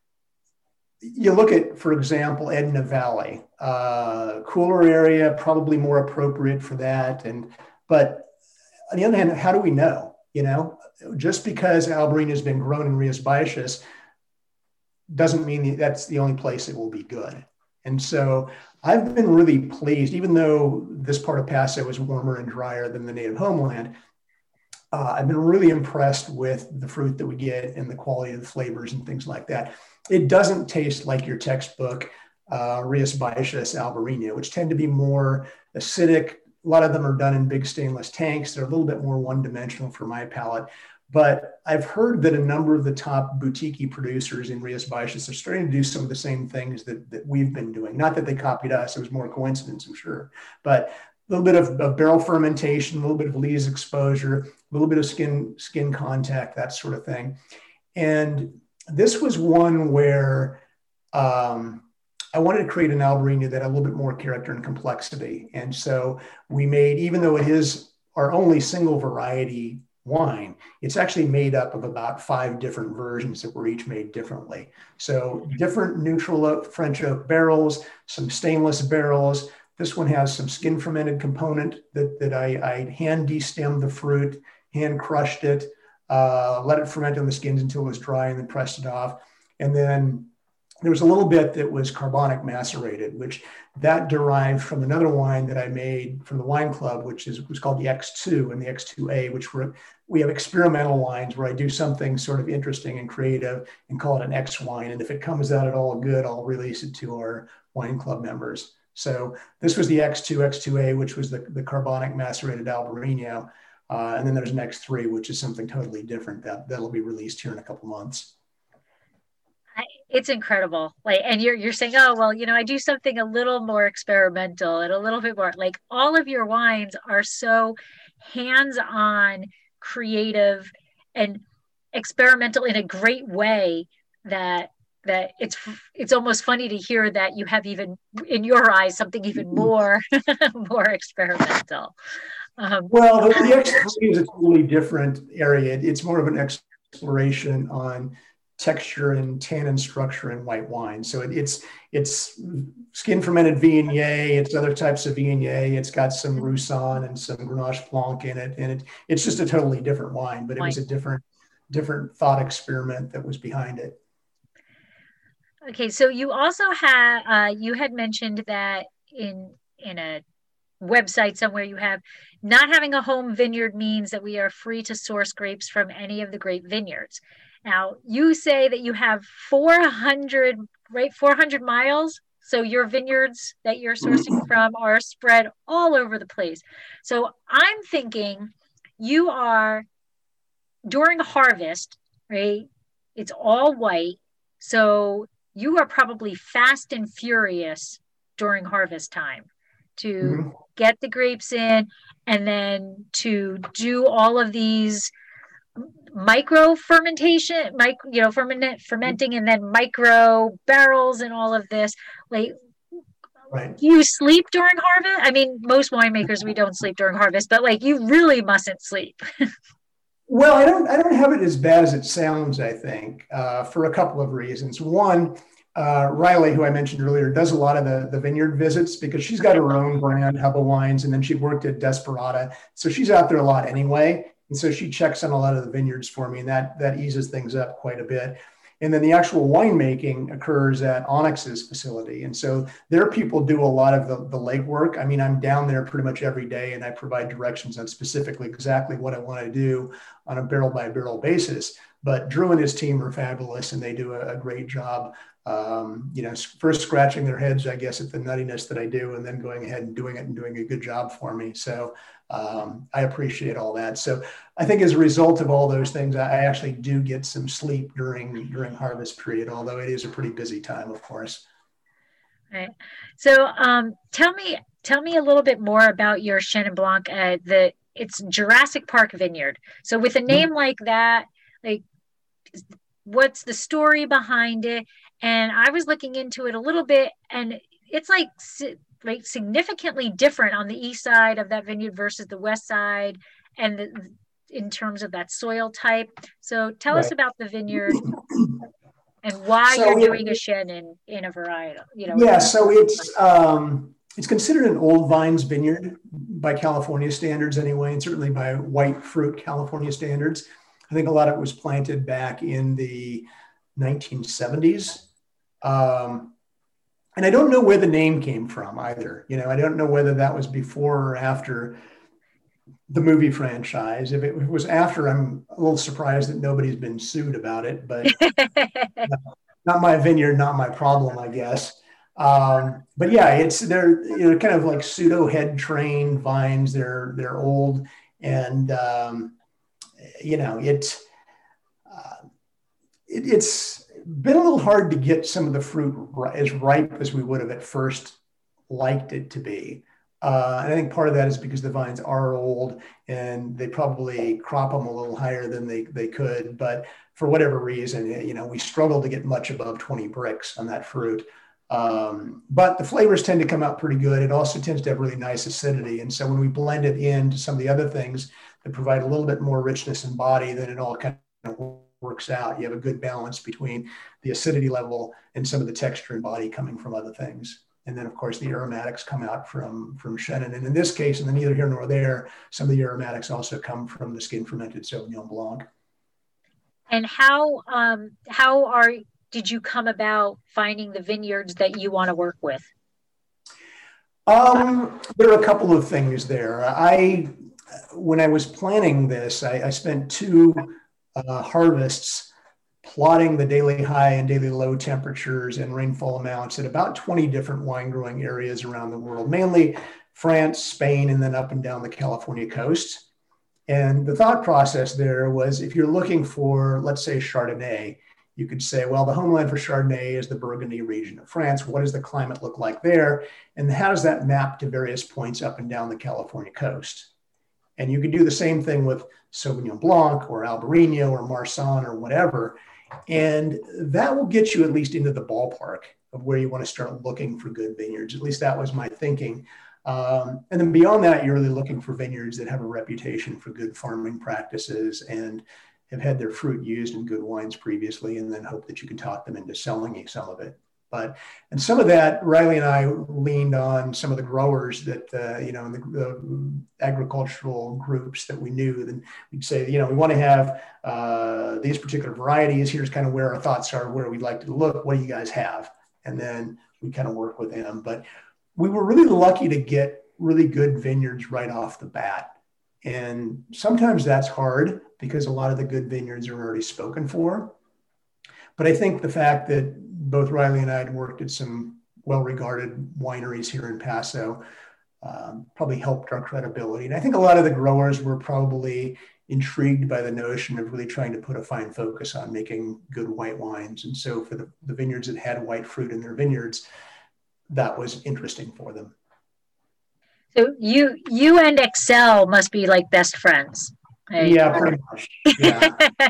you look at, for example, Edna Valley, uh, cooler area, probably more appropriate for that. And but on the other hand, how do we know? You know, just because Albarino has been grown in Rias Baixas doesn't mean that's the only place it will be good. And so I've been really pleased, even though this part of Paso is warmer and drier than the native homeland. Uh, I've been really impressed with the fruit that we get and the quality of the flavors and things like that. It doesn't taste like your textbook uh, Rias Baixas Albarino, which tend to be more acidic. A lot of them are done in big stainless tanks. They're a little bit more one-dimensional for my palate. But I've heard that a number of the top boutique producers in Rias Baixas are starting to do some of the same things that, that we've been doing. Not that they copied us, it was more coincidence, I'm sure. But a little bit of, of barrel fermentation, a little bit of lees exposure, a little bit of skin, skin contact, that sort of thing. And this was one where um, I wanted to create an Albarino that had a little bit more character and complexity. And so we made, even though it is our only single variety wine, it's actually made up of about five different versions that were each made differently. So different neutral oak, French oak barrels, some stainless barrels. This one has some skin fermented component that, that I, I hand destemmed the fruit, hand crushed it, uh, let it ferment on the skins until it was dry, and then pressed it off. And then there was a little bit that was carbonic macerated, which that derived from another wine that I made from the wine club, which is was called the X two and the X two A, which were, we have experimental wines where I do something sort of interesting and creative and call it an X wine. And if it comes out at all good, I'll release it to our wine club members. So this was the X two, X two A, which was the, the carbonic macerated Albarino. Uh, and then there's an X three, which is something totally different that, that'll be released here in a couple months. It's incredible. Like, and you're you're saying, oh, well, you know, I do something a little more experimental and a little bit more, like, all of your wines are so hands-on, creative, and experimental in a great way that that it's it's almost funny to hear that you have, even in your eyes, something even more more experimental. Um, well, the, the X three is a totally different area. It's more of an exploration on texture and tannin structure in white wine. So it, it's it's skin fermented Viognier, it's other types of Viognier, it's got some Roussanne and some Grenache Blanc in it, and it it's just a totally different wine, but it was a different different thought experiment that was behind it. Okay, so you also had uh, you had mentioned that in in a website somewhere you have, not having a home vineyard means that we are free to source grapes from any of the grape vineyards. Now, you say that you have four hundred, right, four hundred miles. So your vineyards that you're sourcing from are spread all over the place. So I'm thinking you are, during harvest, right, it's all white. So you are probably fast and furious during harvest time to mm-hmm. get the grapes in, and then to do all of these micro fermentation, micro, you know, ferment, fermenting, and then micro barrels and all of this. Like, right. Do you sleep during harvest? I mean, most winemakers, we don't sleep during harvest, but like, you really mustn't sleep. Well, I don't, I don't have it as bad as it sounds, I think, uh, for a couple of reasons. One, uh, Riley, who I mentioned earlier, does a lot of the, the vineyard visits because she's got her own brand, Hubba Wines, and then she worked at Desperata. So she's out there a lot anyway. And so she checks on a lot of the vineyards for me, and that, that eases things up quite a bit. And then the actual winemaking occurs at Onyx's facility. And so their people do a lot of the, the legwork. I mean, I'm down there pretty much every day, and I provide directions on specifically exactly what I want to do on a barrel by barrel basis. But Drew and his team are fabulous, and they do a, a great job, um, you know, first scratching their heads, I guess, at the nuttiness that I do, and then going ahead and doing it and doing a good job for me. So um, I appreciate all that. So I think as a result of all those things, I actually do get some sleep during, during harvest period, although it is a pretty busy time, of course. Right. So um, tell me, tell me a little bit more about your Chenin Blanc. Uh, the it's Jurassic Park Vineyard. So with a name mm-hmm. like that, like, what's the story behind it? And I was looking into it a little bit, and it's like, like significantly different on the east side of that vineyard versus the west side, and the, in terms of that soil type. So tell right. us about the vineyard and why so you're it, doing a Chenin in, in a variety. You know. Yeah, so it's um, it's considered an old vines vineyard by California standards anyway, and certainly by white fruit California standards. I think a lot of it was planted back in the nineteen seventies. Um, and I don't know where the name came from either. You know, I don't know whether that was before or after the movie franchise. If it was after, I'm a little surprised that nobody's been sued about it, but not my vineyard, not my problem, I guess. Um, but yeah, it's, they're, you know, kind of like pseudo head trained vines. They're, they're old, and, um, you know, it, uh, it, it's been a little hard to get some of the fruit as ripe as we would have at first liked it to be. Uh, and I think part of that is because the vines are old and they probably crop them a little higher than they, they could. But for whatever reason, you know, we struggle to get much above twenty bricks on that fruit. Um, but the flavors tend to come out pretty good. It also tends to have really nice acidity. And so when we blend it into some of the other things that provide a little bit more richness and body, then it all kind of works out. You have a good balance between the acidity level and some of the texture and body coming from other things. And then, of course, the aromatics come out from, from Chenin. And in this case, and neither here nor there, some of the aromatics also come from the skin fermented Sauvignon Blanc. And how um how are did you come about finding the vineyards that you want to work with? Um, there are a couple of things there. I, when I was planning this, I, I spent two uh, harvests plotting the daily high and daily low temperatures and rainfall amounts at about twenty different wine growing areas around the world, mainly France, Spain, and then up and down the California coast. And the thought process there was, if you're looking for, let's say, Chardonnay, you could say, well, the homeland for Chardonnay is the Burgundy region of France. What does the climate look like there? And how does that map to various points up and down the California coast? And you could do the same thing with Sauvignon Blanc or Albarino or Marsanne or whatever. And that will get you at least into the ballpark of where you want to start looking for good vineyards. At least that was my thinking. Um, and then beyond that, you're really looking for vineyards that have a reputation for good farming practices and have had their fruit used in good wines previously, and then hope that you can talk them into selling some of it. But, and some of that, Riley and I leaned on some of the growers that, uh, you know, in the, the agricultural groups that we knew. Then we'd say, you know, we want to have uh, these particular varieties. Here's kind of where our thoughts are, where we'd like to look. What do you guys have? And then we kind of work with them. But we were really lucky to get really good vineyards right off the bat. And sometimes that's hard because a lot of the good vineyards are already spoken for. But I think the fact that both Riley and I had worked at some well-regarded wineries here in Paso um, probably helped our credibility. And I think a lot of the growers were probably intrigued by the notion of really trying to put a fine focus on making good white wines. And so for the, the vineyards that had white fruit in their vineyards, that was interesting for them. So you you and Excel must be like best friends. Right? Yeah, pretty much. Yeah.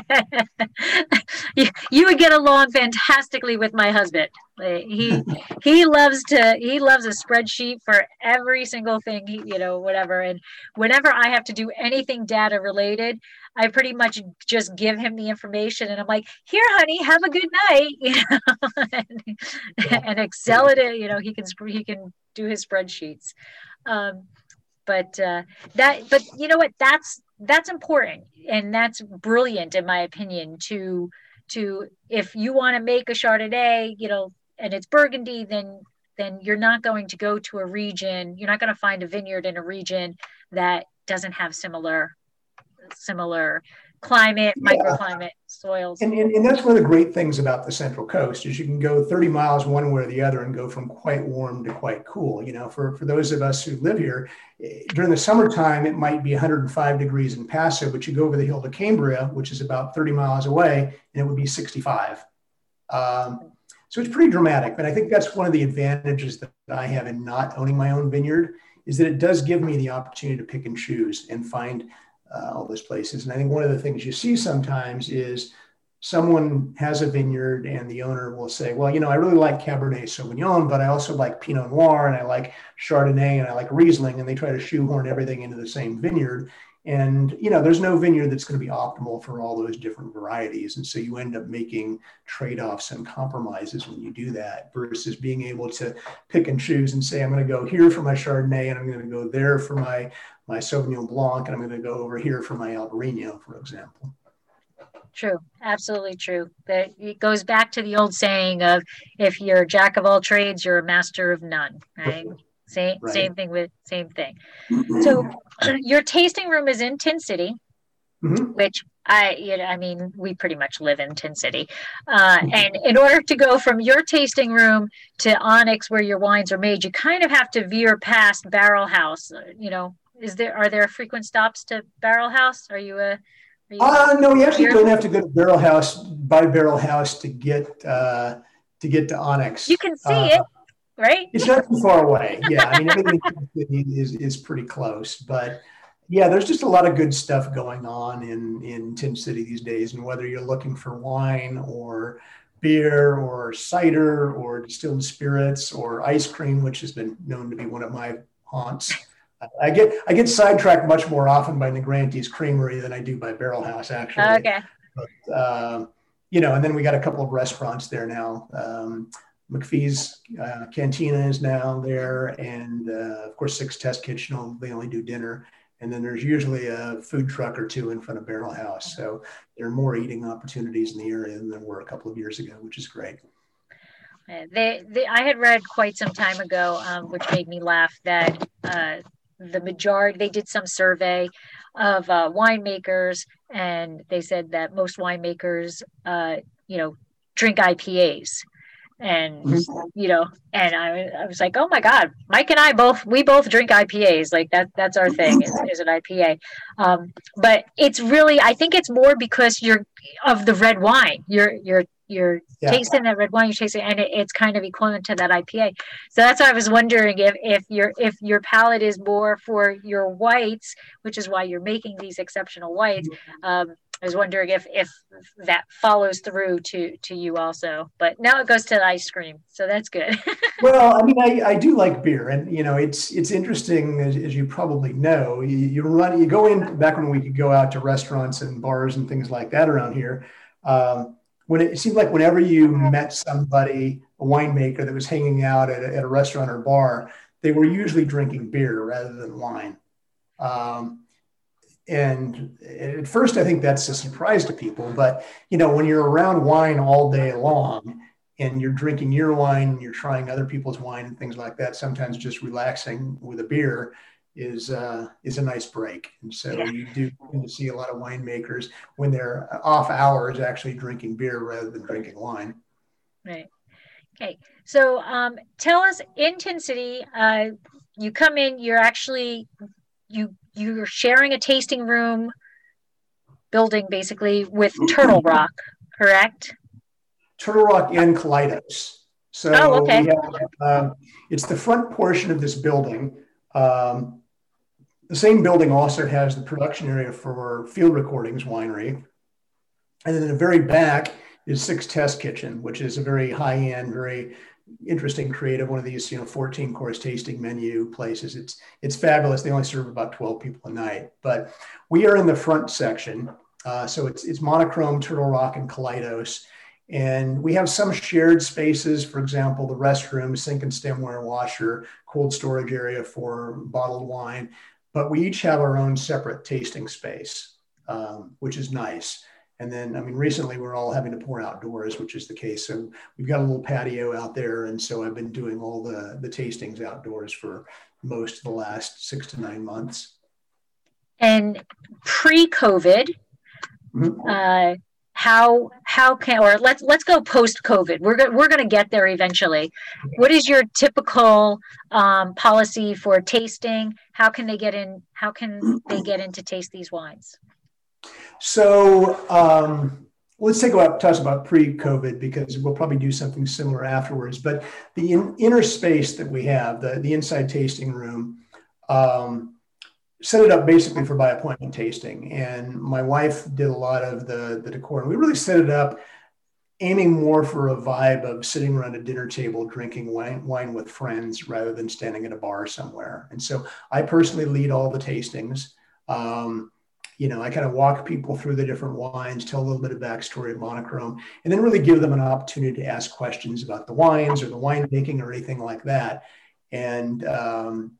you, you would get along fantastically with my husband. He he loves to he loves a spreadsheet for every single thing, he, you know, whatever. And whenever I have to do anything data related, I pretty much just give him the information, and I'm like, "Here, honey, have a good night," you know, and, Yeah. and Excel it. You know, he can he can do his spreadsheets. Um, but uh, that, but you know what? That's that's important, and that's brilliant, in my opinion. To to if you want to make a Chardonnay, you know, and it's Burgundy, then then you're not going to go to a region. You're not going to find a vineyard in a region that doesn't have similar similar climate, Yeah. microclimate, soils. And, and, and that's one of the great things about the Central Coast is you can go thirty miles one way or the other and go from quite warm to quite cool. You know, for, for those of us who live here, during the summertime, it might be one hundred five degrees in Paso, but you go over the hill to Cambria, which is about thirty miles away, and it would be sixty-five. Um, so it's pretty dramatic, but I think that's one of the advantages that I have in not owning my own vineyard is that it does give me the opportunity to pick and choose and find Uh, all those places. And I think one of the things you see sometimes is someone has a vineyard and the owner will say, well, you know, I really like Cabernet Sauvignon, but I also like Pinot Noir and I like Chardonnay and I like Riesling, and they try to shoehorn everything into the same vineyard. And, you know, there's no vineyard that's going to be optimal for all those different varieties. And so you end up making trade-offs and compromises when you do that versus being able to pick and choose and say, I'm going to go here for my Chardonnay and I'm going to go there for my, my Sauvignon Blanc, and I'm going to go over here for my Albarino, for example. True. Absolutely true. That it goes back to the old saying of, if you're a jack of all trades, you're a master of none, right? Same, Right. same thing with same thing. So your tasting room is in Tin City, Mm-hmm. which I, you know, I mean, we pretty much live in Tin City. Uh, and in order to go from your tasting room to Onyx, where your wines are made, you kind of have to veer past Barrel House. You know, is there, are there frequent stops to Barrel House? Are you a, are you Uh, no, you actually here? don't have to go to Barrel House, by Barrel House to get, uh, to get to Onyx. You can see Uh, it, right? It's not too far away. Yeah, I mean, everything is, is pretty close. But yeah, there's just a lot of good stuff going on in, in Tin City these days. And whether you're looking for wine or beer or cider or distilled spirits or ice cream, which has been known to be one of my haunts. I get I get sidetracked much more often by Negrante's Creamery than I do by Barrel House, actually. Okay. But, uh, you know, and then we got a couple of restaurants there now. Um, McPhee's uh, Cantina is now there, and uh, of course, Six Test Kitchen. They only do dinner, And then there's usually a food truck or two in front of Barrel House. So there are more eating opportunities in the area than there were a couple of years ago, which is great. They, they, I had read quite some time ago, um, which made me laugh, that uh, the majority, they did some survey of uh, winemakers, and they said that most winemakers, uh, you know, drink I P As. And, mm-hmm. you know, and I, I was like, oh my God, Mike and I both, we both drink I P As. Like that, that's our thing is, is an I P A. Um, but it's really, I think it's more because you're of the red wine. You're, you're, you're yeah. tasting that red wine, you're tasting, and it, it's kind of equivalent to that I P A. So that's why I was wondering if, if your, if your palate is more for your whites, which is why you're making these exceptional whites. Um, I was wondering if if that follows through to to you also, but now it goes to the ice cream, so that's good. Well, I mean, I, I do like beer, and you know, it's it's interesting as, as you probably know. You, you run, you go in back when we could go out to restaurants and bars and things like that around here. Um, when it, it seemed like whenever you met somebody, a winemaker that was hanging out at a, at a restaurant or bar, they were usually drinking beer rather than wine. Um, And at first, I think that's a surprise to people. But, you know, when you're around wine all day long and you're drinking your wine and you're trying other people's wine and things like that, sometimes just relaxing with a beer is uh, is a nice break. And so yeah. you do tend to see a lot of winemakers when they're off hours actually drinking beer rather than drinking wine. Right. Okay. So um, tell us, in Tin City, uh, you come in, you're actually, you you're sharing a tasting room building basically with Turtle Rock, correct? Turtle Rock and Kaleidos. So oh, okay. we have, um, it's the front portion of this building. Um, the same building also has the production area for Field Recordings Winery. And then in the very back is Six Test Kitchen, which is a very high-end, very interesting, creative, one of these, you know, fourteen course tasting menu places. It's it's fabulous. They only serve about twelve people a night, but we are in the front section. Uh, so it's it's monochrome, Turtle Rock, and Kaleidos. And we have some shared spaces, for example, the restroom, sink and stemware washer, cold storage area for bottled wine. But we each have our own separate tasting space, um, which is nice. And then, I mean, recently we're all having to pour outdoors, which is the case. So we've got a little patio out there. And so I've been doing all the, the tastings outdoors for most of the last six to nine months. And pre-COVID, mm-hmm. uh, how how can, or let's let's go post-COVID. We're go, we're going to get there eventually. What is your typical um, policy for tasting? How can they get in? How can they get in to taste these wines? So um, let's take about talk about pre-COVID, because we'll probably do something similar afterwards. But the in, inner space that we have, the, the inside tasting room, um, set it up basically for by appointment tasting. And my wife did a lot of the, the decor. And we really set it up aiming more for a vibe of sitting around a dinner table, drinking wine, wine with friends rather than standing at a bar somewhere. And so I personally lead all the tastings. Um, You know, I kind of walk people through the different wines, tell a little bit of backstory of monochrome, and then really give them an opportunity to ask questions about the wines or the winemaking or anything like that. And um,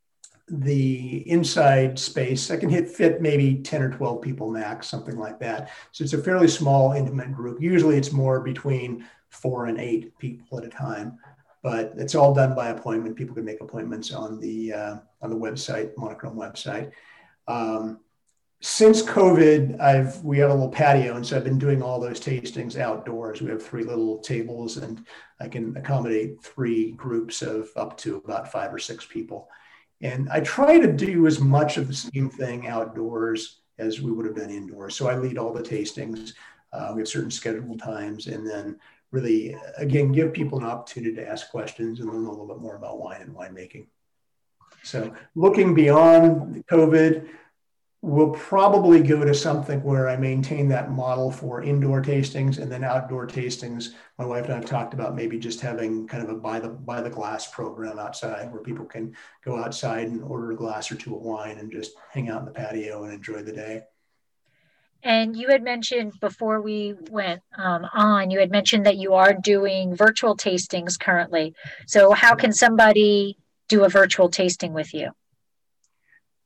the inside space, I can hit fit maybe ten or twelve people max, something like that. So it's a fairly small, intimate group. Usually it's more between four and eight people at a time, but it's all done by appointment. People can make appointments on the uh, on the website, Monochrome website. Um, Since COVID, I've we have a little patio, and so I've been doing all those tastings outdoors. We have three little tables, and I can accommodate three groups of up to about five or six people. And I try to do as much of the same thing outdoors as we would have done indoors. So I lead all the tastings. Uh, we have certain scheduled times, and then really, again, give people an opportunity to ask questions and learn a little bit more about wine and winemaking. So looking beyond COVID, we'll probably go to something where I maintain that model for indoor tastings, and then outdoor tastings. My wife and I have talked about maybe just having kind of a by the by the glass program outside where people can go outside and order a glass or two of wine and just hang out in the patio and enjoy the day. And you had mentioned before we went um, on, you had mentioned that you are doing virtual tastings currently. So how can somebody do a virtual tasting with you?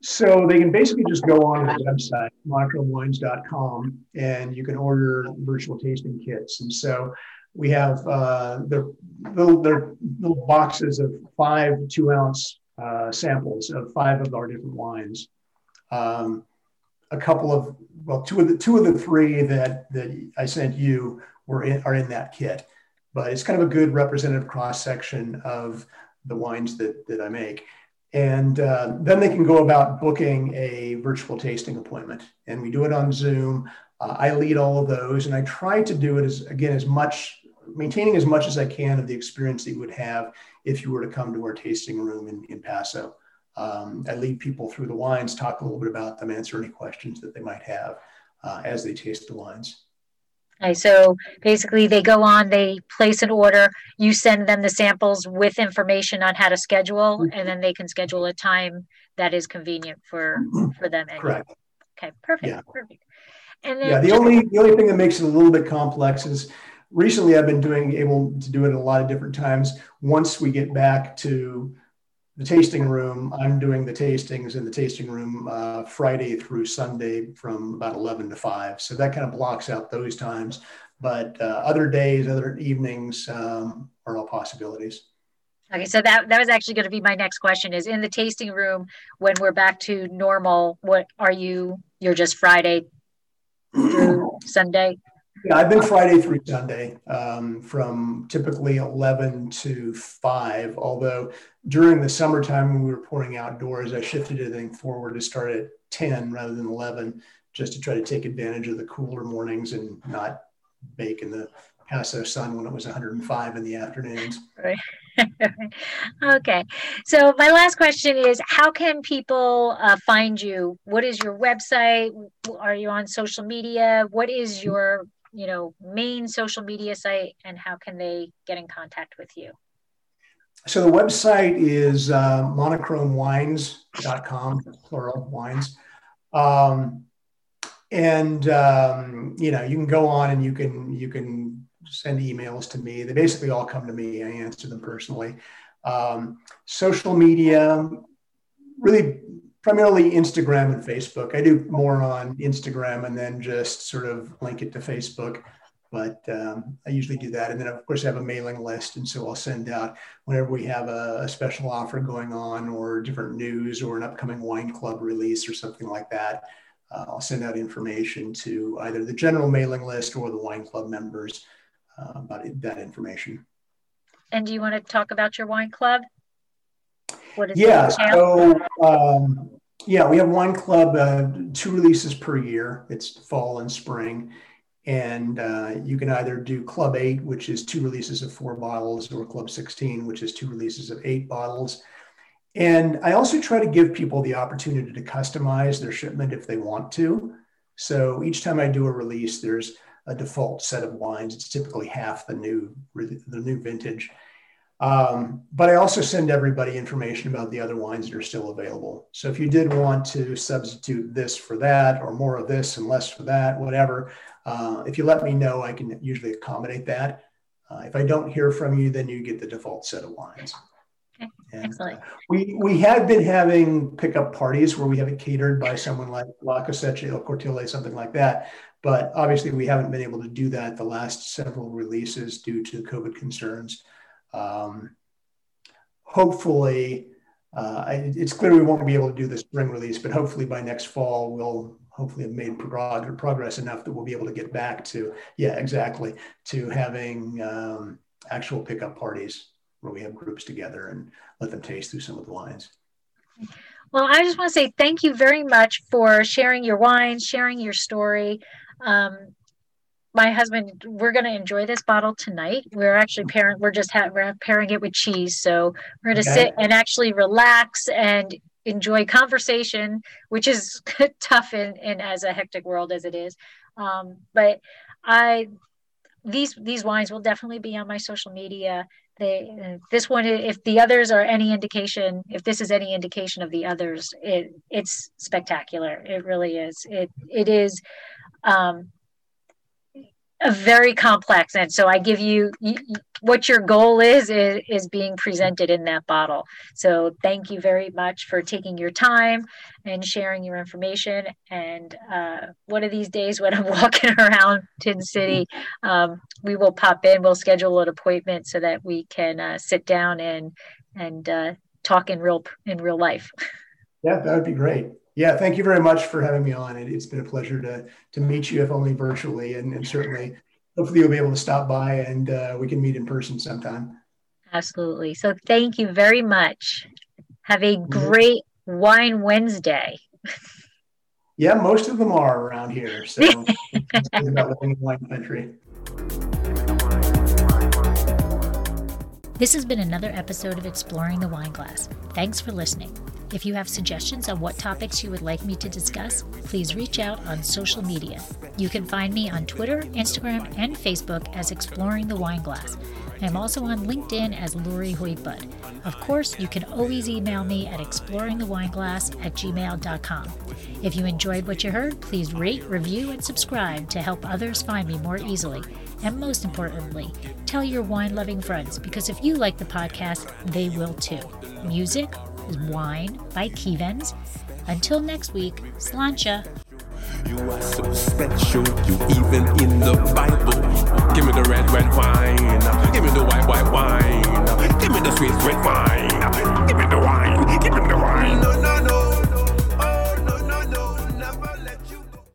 So they can basically just go on the website, monochrome wines dot com, and you can order virtual tasting kits. And so we have uh, the little, they're little boxes of five two ounce uh, samples of five of our different wines. Um, a couple of, well, two of the two of the three that that I sent you were in, are in that kit, but it's kind of a good representative cross section of the wines that that I make. And uh, then they can go about booking a virtual tasting appointment, and we do it on Zoom. Uh, I lead all of those, and I try to do it as, again, as much, maintaining as much as I can of the experience that you would have if you were to come to our tasting room in, in Paso. Um, I lead people through the wines, talk a little bit about them, answer any questions that they might have uh, as they taste the wines. Okay, so basically they go on, they place an order, you send them the samples with information on how to schedule, and then they can schedule a time that is convenient for, for them. And Correct. you. Okay, perfect, Yeah. perfect. And then yeah, the just, only the only thing that makes it a little bit complex is recently I've been doing able to do it a lot of different times. Once we get back to the tasting room, I'm doing the tastings in the tasting room uh, Friday through Sunday from about eleven to five. So that kind of blocks out those times. But uh, other days, other evenings um, are all possibilities. okay, so that, that was actually going to be my next question is in the tasting room, when we're back to normal, what are you, you're just Friday through Sunday? Yeah, I've been Friday through Sunday um, from typically eleven to five, although during the summertime when we were pouring outdoors, I shifted everything forward to start at ten rather than eleven, just to try to take advantage of the cooler mornings and not bake in the Paso sun when it was one hundred five in the afternoons. Right. Okay. So my last question is, how can people uh, find you? What is your website? Are you on social media? What is your, you know, main social media site, and how can they get in contact with you? So the website is uh, monochrome wines dot com, plural wines. Um, and, um, you know, you can go on and you can, you can send emails to me. They basically all come to me. I answer them personally. Um, social media, really primarily Instagram and Facebook. I do more on Instagram and then just sort of link it to Facebook. But um, I usually do that. And then, of course, I have a mailing list. And so I'll send out whenever we have a, a special offer going on or different news or an upcoming wine club release or something like that. Uh, I'll send out information to either the general mailing list or the wine club members uh, about it, that information. And do you want to talk about your wine club? What is yeah, it? So, um, yeah, we have wine club, uh, two releases per year. It's fall and spring. And uh, you can either do Club eight, which is two releases of four bottles, or Club sixteen, which is two releases of eight bottles. And I also try to give people the opportunity to customize their shipment if they want to. So each time I do a release, there's a default set of wines. It's typically half the new, the new vintage. Um, but I also send everybody information about the other wines that are still available. So if you did want to substitute this for that, or more of this and less for that, whatever, uh, if you let me know, I can usually accommodate that. Uh, if I don't hear from you, then you get the default set of wines. Okay. And, Excellent. Uh, we we have been having pickup parties where we have it catered by someone like La Cosecha, El Cortile, something like that. But obviously, we haven't been able to do that the last several releases due to COVID concerns. Um, hopefully, uh, I, it's clear we won't be able to do the spring release, but hopefully by next fall, we'll hopefully have made prog- progress enough that we'll be able to get back to, yeah, exactly, to having um, actual pickup parties where we have groups together and let them taste through some of the wines. Well, I just want to say thank you very much for sharing your wines, sharing your story. Um, My husband, we're going to enjoy this bottle tonight. We're actually pairing, we're just ha- we're pairing it with cheese. So we're going to Okay. sit and actually relax and enjoy conversation, which is tough in, in as a hectic world as it is. Um, but I, these, these wines will definitely be on my social media. They, uh, this one, if the others are any indication, if this is any indication of the others, it, it's spectacular. It really is. It, it is, um, a very complex. And so I give you, you what your goal is, is, is being presented in that bottle. So thank you very much for taking your time and sharing your information. And uh, one of these days when I'm walking around Tin City, um, we will pop in, we'll schedule an appointment so that we can uh, sit down and, and uh, talk in real, in real life. Yeah, that would be great. Yeah, thank you very much for having me on. It, it's been a pleasure to to meet you, if only virtually, and, and certainly, hopefully you'll be able to stop by and uh, we can meet in person sometime. Absolutely. So thank you very much. Have a great Wine Wednesday. Yeah, most of them are around here. So it's about living in wine country. This has been another episode of Exploring the Wine Glass. Thanks for listening. If you have suggestions on what topics you would like me to discuss, please reach out on social media. You can find me on Twitter, Instagram, and Facebook as Exploring the Wine Glass. I am also on LinkedIn as Lori Hoyt-Budd. Of course, you can always email me at exploringthewineglass at gmail dot com. If you enjoyed what you heard, please rate, review, and subscribe to help others find me more easily. And most importantly, tell your wine-loving friends, because if you like the podcast, they will too. Music is Wine by Kevens. Until next week, Sláinte. You are so special, you even in the Bible. Give me the red, red wine. Give me the white, white wine. Give me the sweet, sweet wine. Give